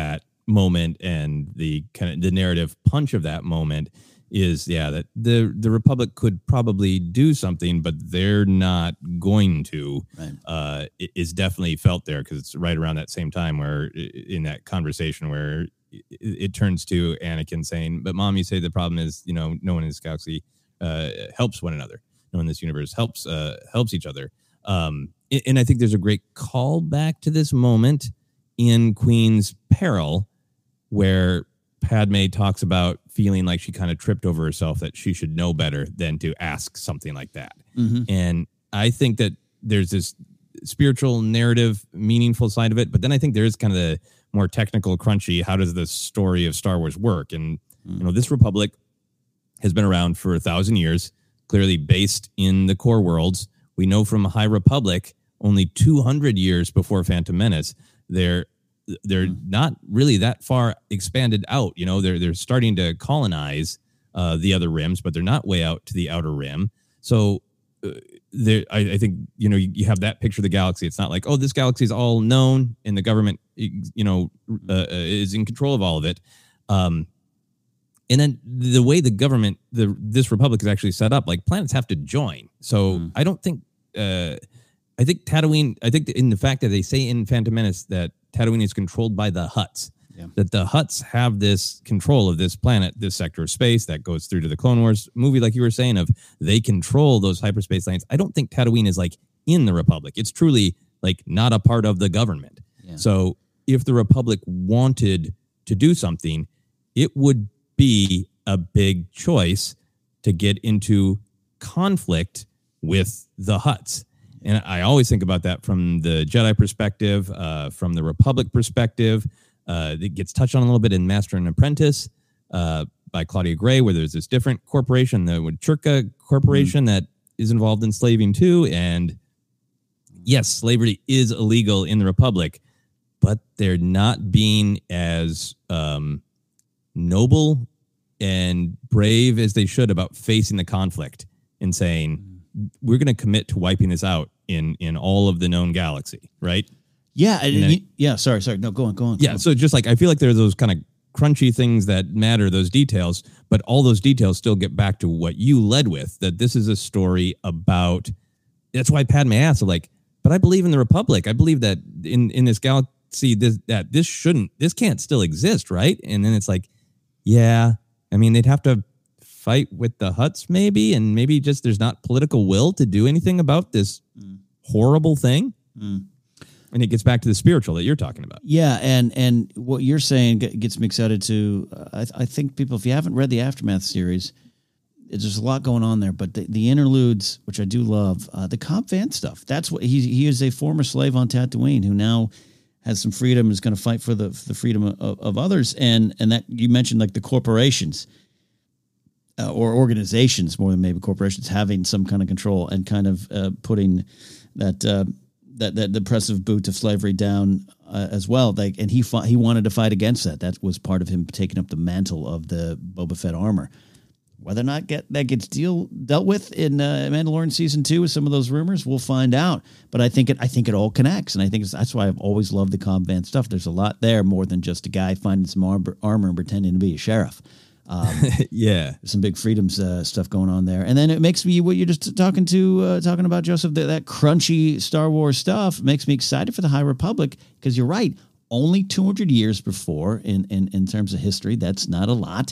[SPEAKER 11] moment and the kind of the narrative punch of that moment is, yeah, that the the Republic could probably do something, but they're not going to.
[SPEAKER 10] Right.
[SPEAKER 11] Uh, it is definitely felt there because it's right around that same time where in that conversation where it, it turns to Anakin saying, "But Mom, you say the problem is, you know, no one in this galaxy uh, helps one another. No one in this universe helps uh, helps each other." Um, and I think there's a great callback to this moment in Queen's Peril, where Padme talks about feeling like she kind of tripped over herself, that she should know better than to ask something like that.
[SPEAKER 10] Mm-hmm.
[SPEAKER 11] And I think that there's this spiritual, narrative, meaningful side of it. But then I think there is kind of the more technical, crunchy, how does the story of Star Wars work? And, mm-hmm. you know, this Republic has been around for a thousand years, clearly based in the core worlds. We know from High Republic, only two hundred years before Phantom Menace, they're they're mm. not really that far expanded out. You know, they're they're starting to colonize uh, the other rims, but they're not way out to the outer rim. So uh, there, I, I think, you know, you, you have that picture of the galaxy. It's not like, oh, this galaxy is all known and the government, you know, uh, is in control of all of it. Um, and then the way the government, the this Republic is actually set up, like planets have to join. So mm. I don't think, uh, I think Tatooine, I think in the fact that they say in Phantom Menace that Tatooine is controlled by the Hutts, yeah. that the Hutts have this control of this planet, this sector of space that goes through to the Clone Wars movie, like you were saying, of they control those hyperspace lanes. I don't think Tatooine is like in the Republic. It's truly like not a part of the government. Yeah. So if the Republic wanted to do something, it would be a big choice to get into conflict with the Hutts. And I always think about that from the Jedi perspective, uh, from the Republic perspective. Uh, it gets touched on a little bit in Master and Apprentice uh, by Claudia Gray, where there's this different corporation, the Chirka Corporation, mm. that is involved in slaving too. And yes, slavery is illegal in the Republic, but they're not being as um, noble and brave as they should about facing the conflict and saying, mm. we're going to commit to wiping this out in in all of the known galaxy, right?
[SPEAKER 10] Yeah,
[SPEAKER 11] and
[SPEAKER 10] you, yeah. Sorry, sorry. No, go on, go on. Go
[SPEAKER 11] yeah,
[SPEAKER 10] on.
[SPEAKER 11] so just like I feel like there are those kind of crunchy things that matter, those details, but all those details still get back to what you led with. That this is a story about. That's why Padme asked, like, but I believe in the Republic. I believe that in in this galaxy, this that this shouldn't, this can't still exist, right? And then it's like, yeah, I mean, they'd have to fight with the Hutts maybe, and maybe just there's not political will to do anything about this mm. horrible thing.
[SPEAKER 10] Mm.
[SPEAKER 11] And it gets back to the spiritual that you're talking about.
[SPEAKER 10] Yeah, and and what you're saying gets me excited too. Uh, I, I think people, if you haven't read the Aftermath series, there's a lot going on there. But the, the interludes, which I do love, uh, the Cobb Vanth stuff. That's what he he is, a former slave on Tatooine who now has some freedom, is going to fight for the for the freedom of, of others. And and that you mentioned, like the corporations. Uh, or organizations more than maybe corporations having some kind of control and kind of uh, putting that uh, that that oppressive boot of slavery down uh, as well. Like, and he fought, he wanted to fight against that. That was part of him taking up the mantle of the Boba Fett armor. Whether or not get that gets deal dealt with in uh, Mandalorian season two with some of those rumors, we'll find out. But I think it I think it all connects, and I think it's, that's why I've always loved the Cobb Vanth stuff. There's a lot there more than just a guy finding some armor, armor and pretending to be a sheriff. Um,
[SPEAKER 11] yeah,
[SPEAKER 10] some big freedoms uh, stuff going on there, and then it makes me what you're just talking to uh, talking about, Joseph. The, that crunchy Star Wars stuff makes me excited for the High Republic, because you're right. Only two hundred years before in, in in terms of history, that's not a lot,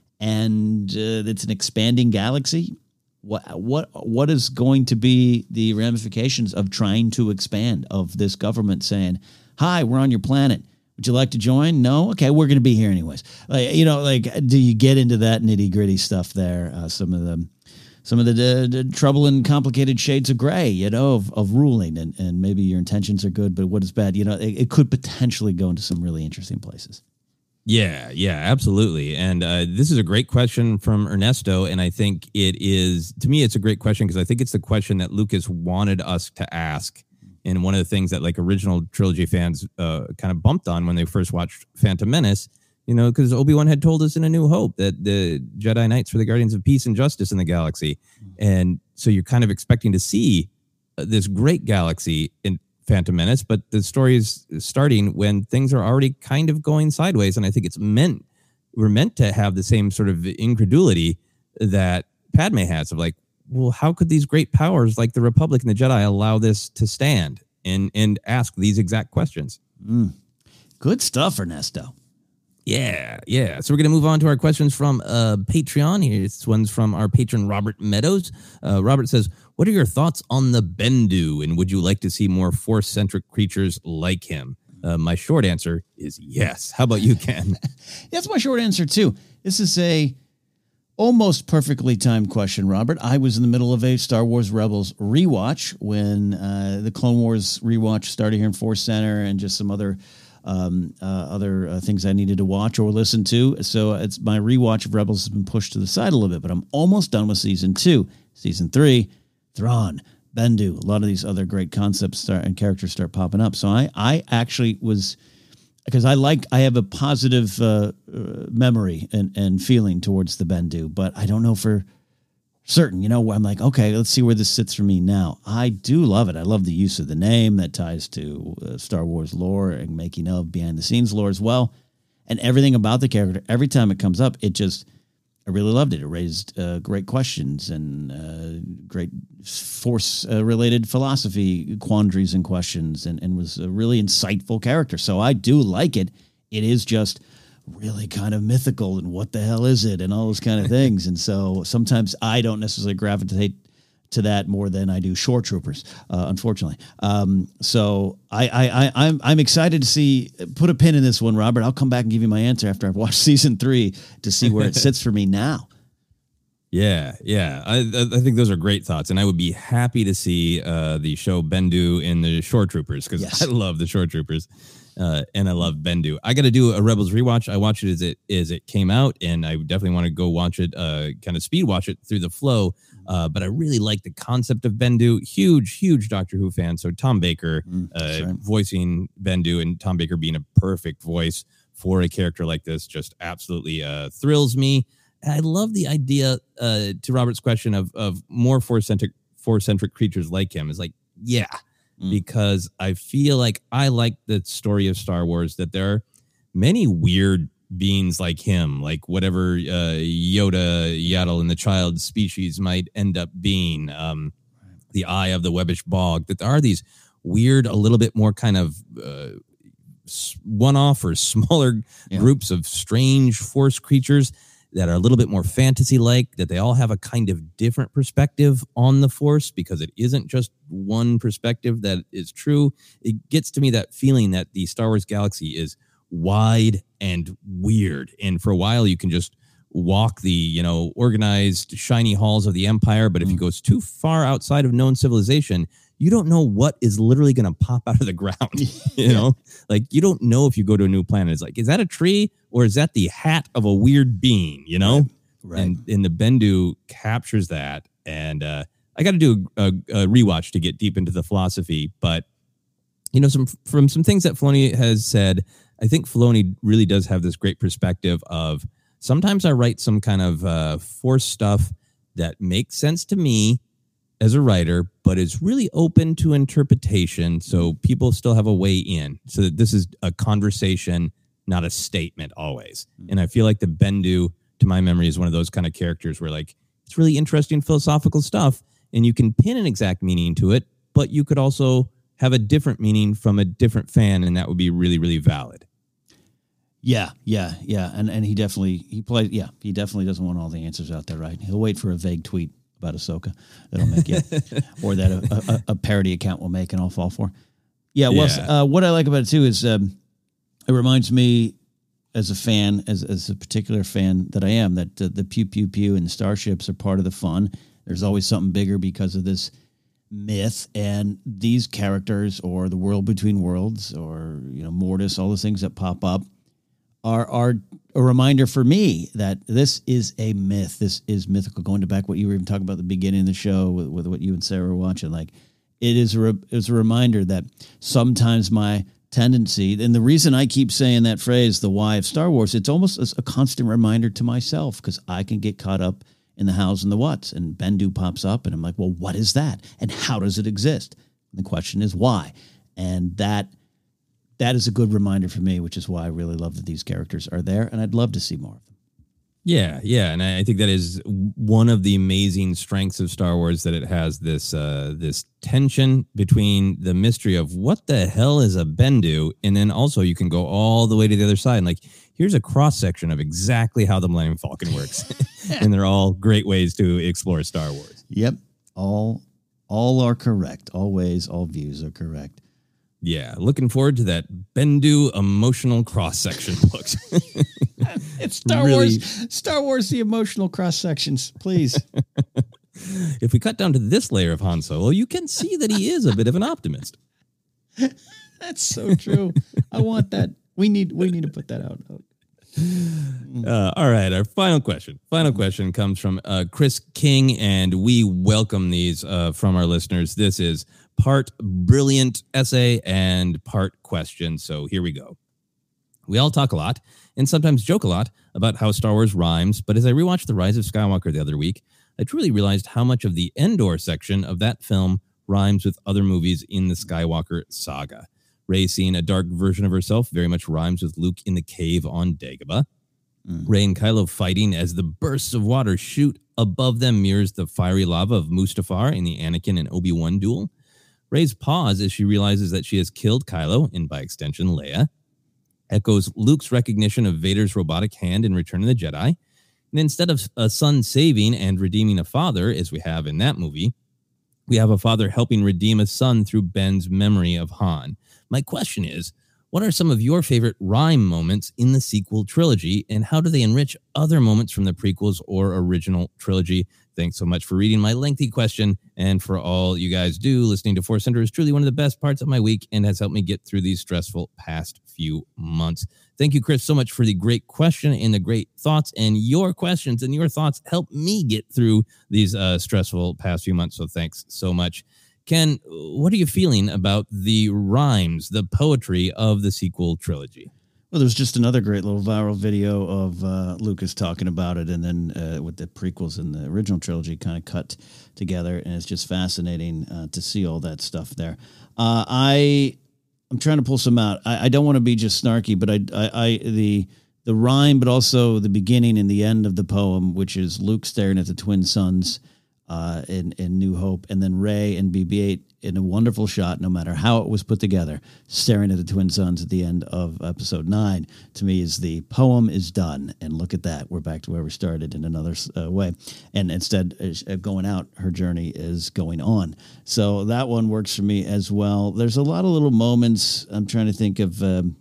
[SPEAKER 10] and uh, it's an expanding galaxy. What what what is going to be the ramifications of trying to expand, of this government saying, "Hi, we're on your planet. Would you like to join?" No? Okay, we're going to be here anyways. Like, you know, like, do you get into that nitty gritty stuff there? Uh, some of the, some of the, the, the trouble and complicated shades of gray, you know, of, of ruling, and, and maybe your intentions are good, but what is bad? You know, it, it could potentially go into some really interesting places.
[SPEAKER 11] Yeah, yeah, absolutely. And uh, this is a great question from Ernesto, and I think it is, to me, it's a great question because I think it's the question that Lucas wanted us to ask. And one of the things that like original trilogy fans uh, kind of bumped on when they first watched Phantom Menace, you know, because Obi-Wan had told us in A New Hope that the Jedi Knights were the guardians of peace and justice in the galaxy. And so you're kind of expecting to see uh, this great galaxy in Phantom Menace, but the story is starting when things are already kind of going sideways. And I think it's meant, we're meant to have the same sort of incredulity that Padme has of like, well, how could these great powers like the Republic and the Jedi allow this to stand and, and ask these exact questions?
[SPEAKER 10] Mm. Good stuff, Ernesto.
[SPEAKER 11] Yeah, yeah. So we're going to move on to our questions from uh, Patreon. Here, this one's from our patron, Robert Meadows. Uh, Robert says, what are your thoughts on the Bendu, and would you like to see more Force-centric creatures like him? Uh, my short answer is yes. How about you, Ken?
[SPEAKER 10] That's my short answer, too. This is a almost perfectly timed question, Robert. I was in the middle of a Star Wars Rebels rewatch when uh, the Clone Wars rewatch started here in Force Center and just some other um, uh, other uh, things I needed to watch or listen to. So it's my rewatch of Rebels has been pushed to the side a little bit, but I'm almost done with season two. Season three, Thrawn, Bendu, a lot of these other great concepts start and characters start popping up. So I, I actually was... Because I like, I have a positive uh, uh, memory and, and feeling towards the Bendu, but I don't know for certain, you know, I'm like, okay, let's see where this sits for me now. I do love it. I love the use of the name that ties to uh, Star Wars lore and making of behind the scenes lore as well. And everything about the character, every time it comes up, it just, I really loved it. It raised uh, great questions and uh, great Force-related uh, philosophy quandaries and questions, and, and was a really insightful character. So I do like it. It is just really kind of mythical, and what the hell is it, and all those kind of things. And so sometimes I don't necessarily gravitate to that more than I do Shore Troopers, uh, unfortunately. Um, so I, I, I, I'm, I'm excited to see, put a pin in this one, Robert. I'll come back and give you my answer after I've watched season three to see where it sits for me now.
[SPEAKER 11] Yeah, yeah. I, I think those are great thoughts. And I would be happy to see uh, the show Bendu in the Shore Troopers, because yes. I love the Shore Troopers. Uh, and I love Bendu. I got to do a Rebels rewatch. I watched it as it as it came out, and I definitely want to go watch it, uh, kind of speed watch it through the flow. Uh, but I really like the concept of Bendu. Huge, huge Doctor Who fan. So Tom Baker mm, uh, right. voicing Bendu, and Tom Baker being a perfect voice for a character like this just absolutely uh, thrills me. And I love the idea, uh, to Robert's question, of of more Force-centric, Force-centric creatures like him. Is like, yeah. Mm. Because I feel like I like the story of Star Wars, that there are many weird beings like him, like whatever uh, Yoda, Yaddle, and the child species might end up being, um, the Eye of the Webbish Bog, that there are these weird, a little bit more kind of uh, one-off or smaller yeah. groups of strange Force creatures that are a little bit more fantasy-like, that they all have a kind of different perspective on the Force, because it isn't just one perspective that is true. It gets to me that feeling that the Star Wars galaxy is wide and weird. And for a while, you can just walk the, you know, organized, shiny halls of the Empire. But if you go too far outside of known civilization, you don't know what is literally going to pop out of the ground. You know, like you don't know if you go to a new planet. It's like, is that a tree or is that the hat of a weird being? You know,
[SPEAKER 10] right.
[SPEAKER 11] and, and the Bendu captures that. And uh, I got to do a, a rewatch to get deep into the philosophy. But, you know, some from some things that Filoni has said, I think Filoni really does have this great perspective of sometimes I write some kind of uh, Force stuff that makes sense to me as a writer, but is really open to interpretation, so people still have a way in. So that this is a conversation, not a statement always. And I feel like the Bendu, to my memory, is one of those kind of characters where like it's really interesting philosophical stuff, and you can pin an exact meaning to it, but you could also have a different meaning from a different fan, and that would be really, really valid.
[SPEAKER 10] Yeah, yeah, yeah. And and he definitely, he plays, yeah, he definitely doesn't want all the answers out there, right? He'll wait for a vague tweet about Ahsoka that'll make it, or that a, a, a parody account will make, and I'll fall for. Yeah, well, yeah. Uh, what I like about it too is um, it reminds me, as a fan, as as a particular fan that I am, that uh, the pew pew pew and the starships are part of the fun. There's always something bigger because of this myth, and these characters, or the world between worlds, or you know, Mortis, all those things that pop up are are a reminder for me that this is a myth. This is mythical. Going to back what you were even talking about at the beginning of the show with, with what you and Sarah were watching, like it is a re, it's a reminder that sometimes my tendency, and the reason I keep saying that phrase, the why of Star Wars, it's almost a constant reminder to myself, because I can get caught up in the hows and the whats, and Bendu pops up, and I'm like, well, what is that, and how does it exist? And the question is why. And that that is a good reminder for me, which is why I really love that these characters are there, and I'd love to see more of them.
[SPEAKER 11] Yeah, yeah, and I think that is one of the amazing strengths of Star Wars, that it has this uh, this tension between the mystery of what the hell is a Bendu, and then also you can go all the way to the other side and like, here's a cross section of exactly how the Millennium Falcon works, and they're all great ways to explore Star Wars.
[SPEAKER 10] Yep, all all are correct. All ways, all views are correct.
[SPEAKER 11] Yeah, looking forward to that Bendu emotional cross section books.
[SPEAKER 10] It's Star
[SPEAKER 11] really,
[SPEAKER 10] Wars. Star Wars, the emotional cross sections, please.
[SPEAKER 11] If we cut down to this layer of Han Solo, you can see that he is a bit of an optimist.
[SPEAKER 10] That's so true. I want that. We need we need to put that out.
[SPEAKER 11] Uh, all right, our final question. Final question comes from uh, Chris King, and we welcome these uh, from our listeners. This is part brilliant essay and part question. So here we go. We all talk a lot and sometimes joke a lot about how Star Wars rhymes, but as I rewatched The Rise of Skywalker the other week, I truly realized how much of the Endor section of that film rhymes with other movies in the Skywalker saga. Rey seeing a dark version of herself very much rhymes with Luke in the cave on Dagobah. Mm. Rey and Kylo fighting as the bursts of water shoot above them mirrors the fiery lava of Mustafar in the Anakin and Obi-Wan duel. Rey's pause as she realizes that she has killed Kylo, and by extension Leia, echoes Luke's recognition of Vader's robotic hand in Return of the Jedi. And instead of a son saving and redeeming a father, as we have in that movie, we have a father helping redeem a son through Ben's memory of Han. My question is, what are some of your favorite rhyme moments in the sequel trilogy, and how do they enrich other moments from the prequels or original trilogy? Thanks so much for reading my lengthy question, and for all you guys do. Listening to Force Center is truly one of the best parts of my week and has helped me get through these stressful past few months. Thank you, Chris, so much for the great question and the great thoughts, and your questions and your thoughts help me get through these uh, stressful past few months, so thanks so much. Ken, what are you feeling about the rhymes, the poetry of the sequel trilogy?
[SPEAKER 10] Well, there's just another great little viral video of uh, Lucas talking about it, and then uh, with the prequels and the original trilogy kind of cut together, and it's just fascinating uh, to see all that stuff there. Uh, I, I'm trying to pull some out. I, I don't want to be just snarky, but I, I, I, the the rhyme, but also the beginning and the end of the poem, which is Luke staring at the twin suns uh, in in New Hope, and then Rey and B B eight in a wonderful shot, no matter how it was put together, staring at the twin suns at the end of episode nine, to me is the poem is done. And look at that. We're back to where we started in another uh, way. And instead of going out, her journey is going on. So that one works for me as well. There's a lot of little moments. I'm trying to think of, um,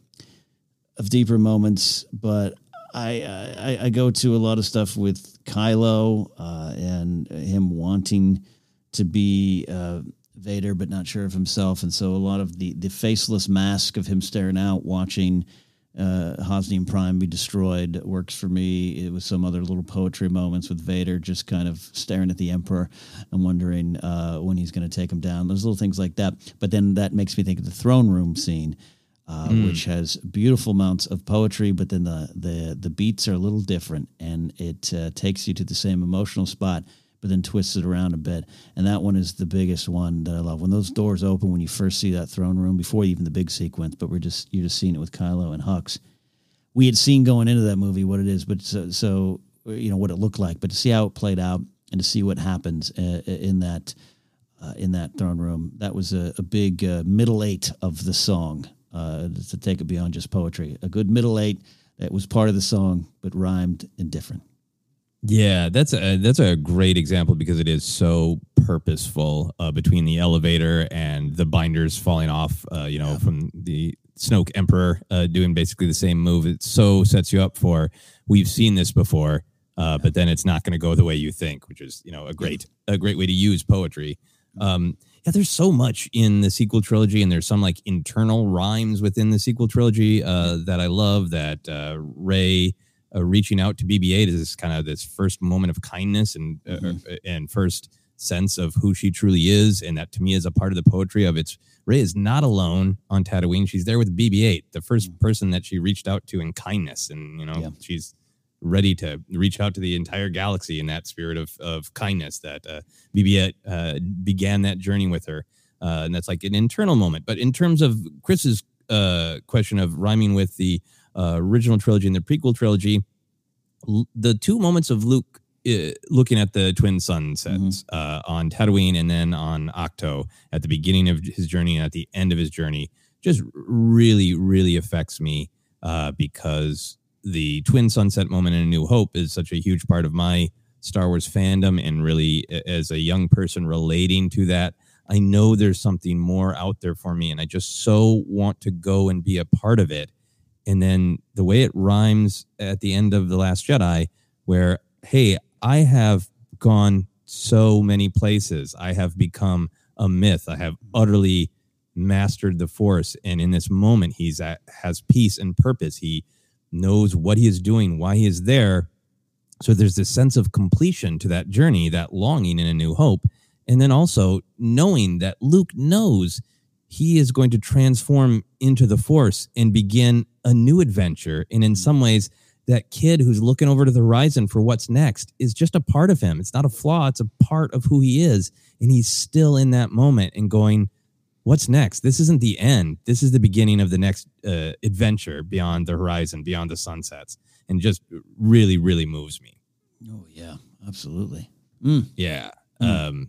[SPEAKER 10] of deeper moments, but I, I, I go to a lot of stuff with Kylo uh, and him wanting to be, uh, Vader, but not sure of himself. And so a lot of the, the faceless mask of him staring out, watching uh, Hosnian Prime be destroyed works for me. It was some other little poetry moments with Vader just kind of staring at the Emperor and wondering uh, when he's going to take him down. There's little things like that. But then that makes me think of the throne room scene, uh, mm. which has beautiful amounts of poetry, but then the, the, the beats are a little different, and it uh, takes you to the same emotional spot, but then twists it around a bit. And that one is the biggest one that I love. When those doors open, when you first see that throne room, before even the big sequence, but we're just you're just seeing it with Kylo and Hux. We had seen going into that movie what it is, but so, so you know what it looked like. But to see how it played out and to see what happens uh, in that uh, in that throne room, that was a, a big uh, middle eight of the song. Uh, to take it beyond just poetry, a good middle eight that was part of the song, but rhymed and different.
[SPEAKER 11] Yeah, that's a that's a great example because it is so purposeful uh, between the elevator and the binders falling off, uh, you know, yeah. from the Snoke Emperor uh, doing basically the same move. It so sets you up for, we've seen this before, uh, yeah. but then it's not going to go the way you think, which is, you know, a great a great way to use poetry. Um, yeah, there's so much in the sequel trilogy, and there's some like internal rhymes within the sequel trilogy uh, that I love. That uh, Rey Uh, reaching out to B B eight is kind of this first moment of kindness and uh, mm-hmm. and first sense of who she truly is, and that to me is a part of the poetry of it's Rey is not alone on Tatooine. She's there with B B eight, the first mm-hmm. person that she reached out to in kindness, and you know yeah. she's ready to reach out to the entire galaxy in that spirit of of kindness that uh, B B eight uh, began that journey with her. Uh, and that's like an internal moment. But in terms of Chris's uh, question of rhyming with the uh, original trilogy and the prequel trilogy, l- the two moments of Luke uh, looking at the twin sunsets mm-hmm. uh, on Tatooine and then on Ahch-To at the beginning of his journey and at the end of his journey just really, really affects me uh, because the twin sunset moment in A New Hope is such a huge part of my Star Wars fandom, and really as a young person relating to that, I know there's something more out there for me, and I just so want to go and be a part of it. And then the way it rhymes at the end of The Last Jedi, where, hey, I have gone so many places. I have become a myth. I have utterly mastered the Force. And in this moment, he's at, has peace and purpose. He knows what he is doing, why he is there. So there's this sense of completion to that journey, that longing in A New Hope. And then also knowing that Luke knows he is going to transform into the Force and begin a new adventure. And in some ways, that kid who's looking over to the horizon for what's next is just a part of him. It's not a flaw. It's a part of who he is. And he's still in that moment and going, what's next? This isn't the end. This is the beginning of the next uh, adventure beyond the horizon, beyond the sunsets. And just really, really moves me.
[SPEAKER 10] Oh, yeah, absolutely. Mm.
[SPEAKER 11] Yeah. Mm. Um,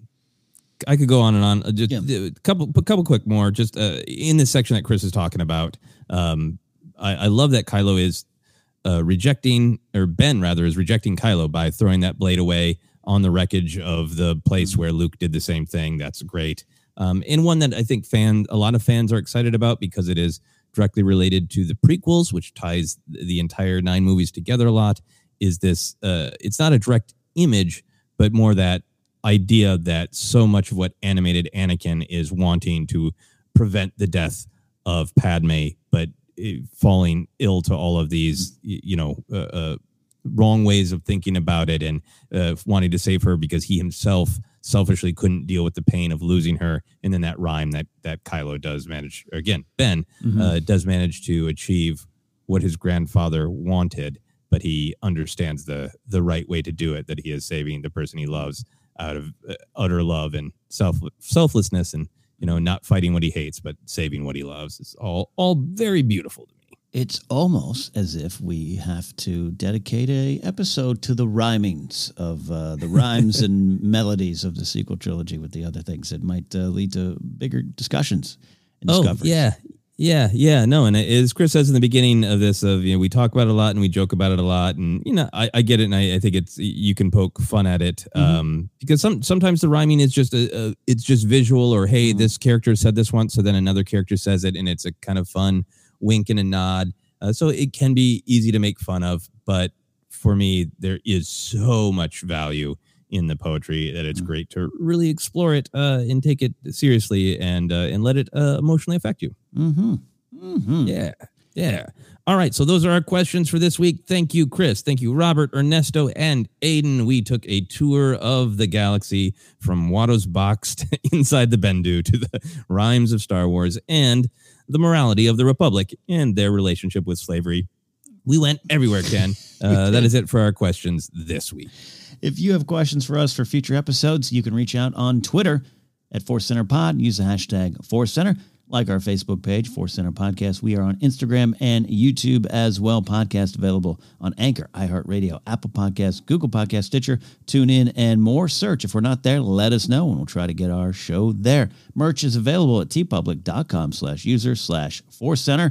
[SPEAKER 11] I could go on and on. Just yeah. a couple, a couple quick more. Just uh, in this section that Chris is talking about, um, I, I love that Kylo is uh, rejecting, or Ben rather, is rejecting Kylo by throwing that blade away on the wreckage of the place mm-hmm. where Luke did the same thing. That's great. Um, and one that I think fan, a lot of fans are excited about because it is directly related to the prequels, which ties the entire nine movies together a lot. Is this? Uh, it's not a direct image, but more that idea that so much of what animated Anakin is wanting to prevent the death of Padme, but falling ill to all of these, you know, uh, uh, wrong ways of thinking about it, and uh, wanting to save her because he himself selfishly couldn't deal with the pain of losing her. And then that rhyme that that Kylo does manage, or again, Ben mm-hmm. uh, does manage to achieve what his grandfather wanted, but he understands the the right way to do it, that he is saving the person he loves out of uh, utter love and self selflessness, and you know, not fighting what he hates, but saving what he loves. It's all all very beautiful to me.
[SPEAKER 10] It's almost as if we have to dedicate a episode to the rhymings of uh, the rhymes and melodies of the sequel trilogy with the other things that might uh, lead to bigger discussions and
[SPEAKER 11] oh,
[SPEAKER 10] discoveries.
[SPEAKER 11] Yeah. Yeah, yeah, no, and as Chris says in the beginning of this, of you know, we talk about it a lot and we joke about it a lot, and you know, I, I get it, and I, I think it's you can poke fun at it mm-hmm. um, because some sometimes the rhyming is just a, a it's just visual, or hey, mm-hmm. this character said this once, so then another character says it, and it's a kind of fun wink and a nod. Uh, so it can be easy to make fun of, but for me, there is so much value in the poetry that it's mm-hmm. great to really explore it uh, and take it seriously, and uh, and let it uh, emotionally affect you.
[SPEAKER 10] Mm-hmm. Mm-hmm.
[SPEAKER 11] Yeah, yeah. All right, so those are our questions for this week. Thank you, Chris. Thank you, Robert, Ernesto, and Aiden. We took a tour of the galaxy from Watto's box to inside the Bendu to the rhymes of Star Wars and the morality of the Republic and their relationship with slavery. We went everywhere, Ken. Uh, that is it for our questions this week.
[SPEAKER 10] If you have questions for us for future episodes, you can reach out on Twitter at Force Center Pod. Use the hashtag Force Center. Like our Facebook page, Force Center Podcast. We are on Instagram and YouTube as well. Podcast available on Anchor, iHeartRadio, Apple Podcasts, Google Podcasts, Stitcher, TuneIn, and more. Search. If we're not there, let us know, and we'll try to get our show there. Merch is available at tpublic.com slash user slash Force Center.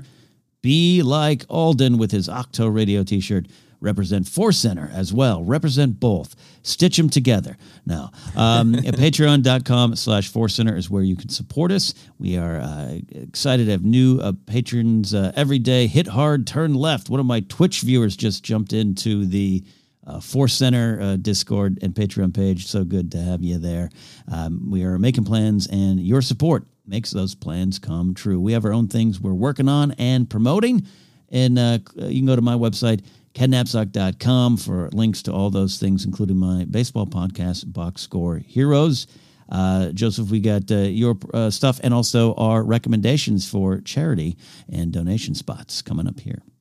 [SPEAKER 10] Be like Alden with his Ahch-To Radio t-shirt. Represent Force Center as well. Represent both. Stitch them together. Now, um, patreon.com slash Force Center is where you can support us. We are uh, excited to have new uh, patrons uh, every day. Hit hard, turn left. One of my Twitch viewers just jumped into the uh, Force Center uh, Discord and Patreon page. So good to have you there. Um, we are making plans, and your support makes those plans come true. We have our own things we're working on and promoting, and uh, you can go to my website, ken napzok dot com, for links to all those things, including my baseball podcast, Box Score Heroes. Uh, Joseph, we got uh, your uh, stuff and also our recommendations for charity and donation spots coming up here.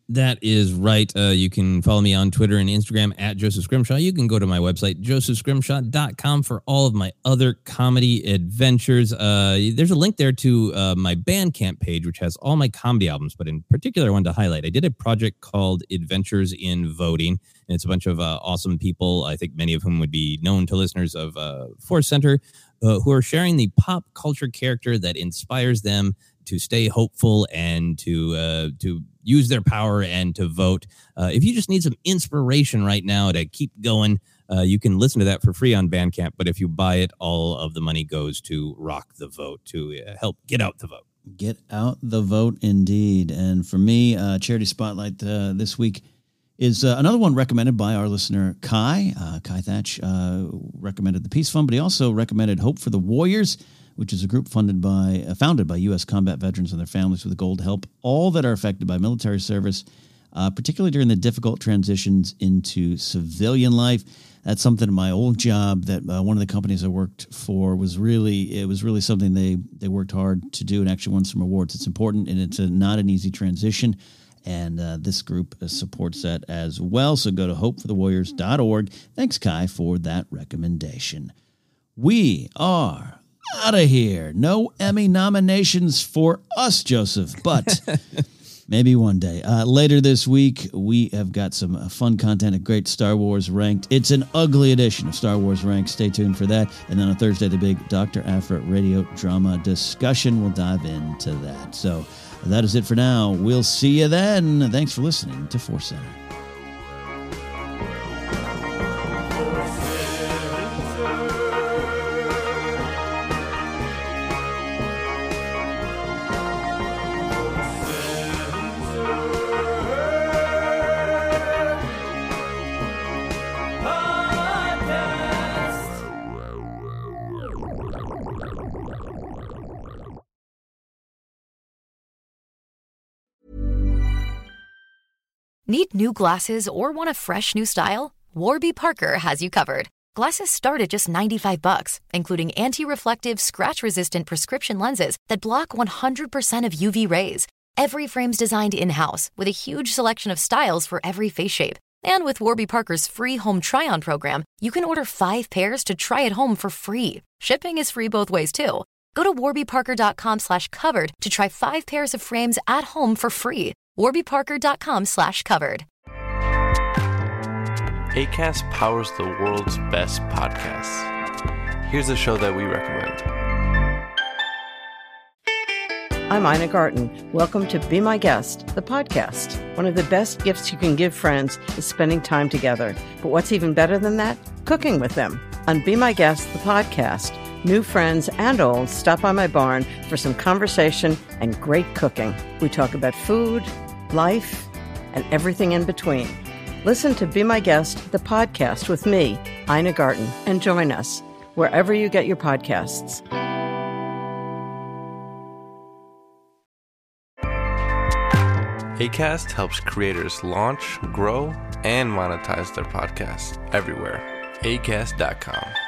[SPEAKER 11] That is right. Uh, you can follow me on Twitter and Instagram at Joseph Scrimshaw. You can go to my website, joseph scrimshaw dot com, for all of my other comedy adventures. Uh, there's a link there to uh, my Bandcamp page, which has all my comedy albums. But in particular, I wanted to highlight, I did a project called Adventures in Voting. And it's a bunch of uh, awesome people, I think many of whom would be known to listeners of uh, Force Center, uh, who are sharing the pop culture character that inspires them to stay hopeful and to uh, to use their power and to vote. Uh, if you just need some inspiration right now to keep going, uh, you can listen to that for free on Bandcamp. But if you buy it, all of the money goes to Rock the Vote, to uh, help get out the vote.
[SPEAKER 10] Get out the vote, indeed. And for me, uh, Charity Spotlight uh, this week is uh, another one recommended by our listener, Kai. Uh, Kai Thatch uh, recommended the Peace Fund, but he also recommended Hope for the Warriors, which is a group funded by, uh, founded by U S combat veterans and their families with the goal to help all that are affected by military service, uh, particularly during the difficult transitions into civilian life. That's something in my old job that uh, one of the companies I worked for was really, it was really something they, they worked hard to do and actually won some awards. It's important, and it's a, not an easy transition. And uh, this group uh, supports that as well. So go to hope for the warriors dot org. Thanks, Kai, for that recommendation. We are out of here. No Emmy nominations for us, Joseph, but maybe one day. Uh, later this week, we have got some uh, fun content, a great Star Wars Ranked. It's an ugly edition of Star Wars Ranked. Stay tuned for that. And then on Thursday, the big Doctor Aphra radio drama discussion. We'll dive into that. So that is it for now. We'll see you then. Thanks for listening to Force Center.
[SPEAKER 15] Need new glasses or want a fresh new style? Warby Parker has you covered. Glasses start at just ninety-five bucks, including anti-reflective, scratch-resistant prescription lenses that block one hundred percent of U V rays. Every frame's designed in-house with a huge selection of styles for every face shape. And with Warby Parker's free home try-on program, you can order five pairs to try at home for free. Shipping is free both ways, too. Go to warby parker dot com slash covered to try five pairs of frames at home for free. warby parker dot com slash covered.
[SPEAKER 16] Acast powers the world's best podcasts. Here's a show that we recommend.
[SPEAKER 17] I'm Ina Garten. Welcome to Be My Guest, the podcast. One of the best gifts you can give friends is spending time together. But what's even better than that? Cooking with them. On Be My Guest, the podcast, new friends and old stop by my barn for some conversation and great cooking. We talk about food, life, and everything in between. Listen to Be My Guest, the podcast with me, Ina Garten, and join us wherever you get your podcasts.
[SPEAKER 16] Acast helps creators launch, grow, and monetize their podcasts everywhere. acast dot com.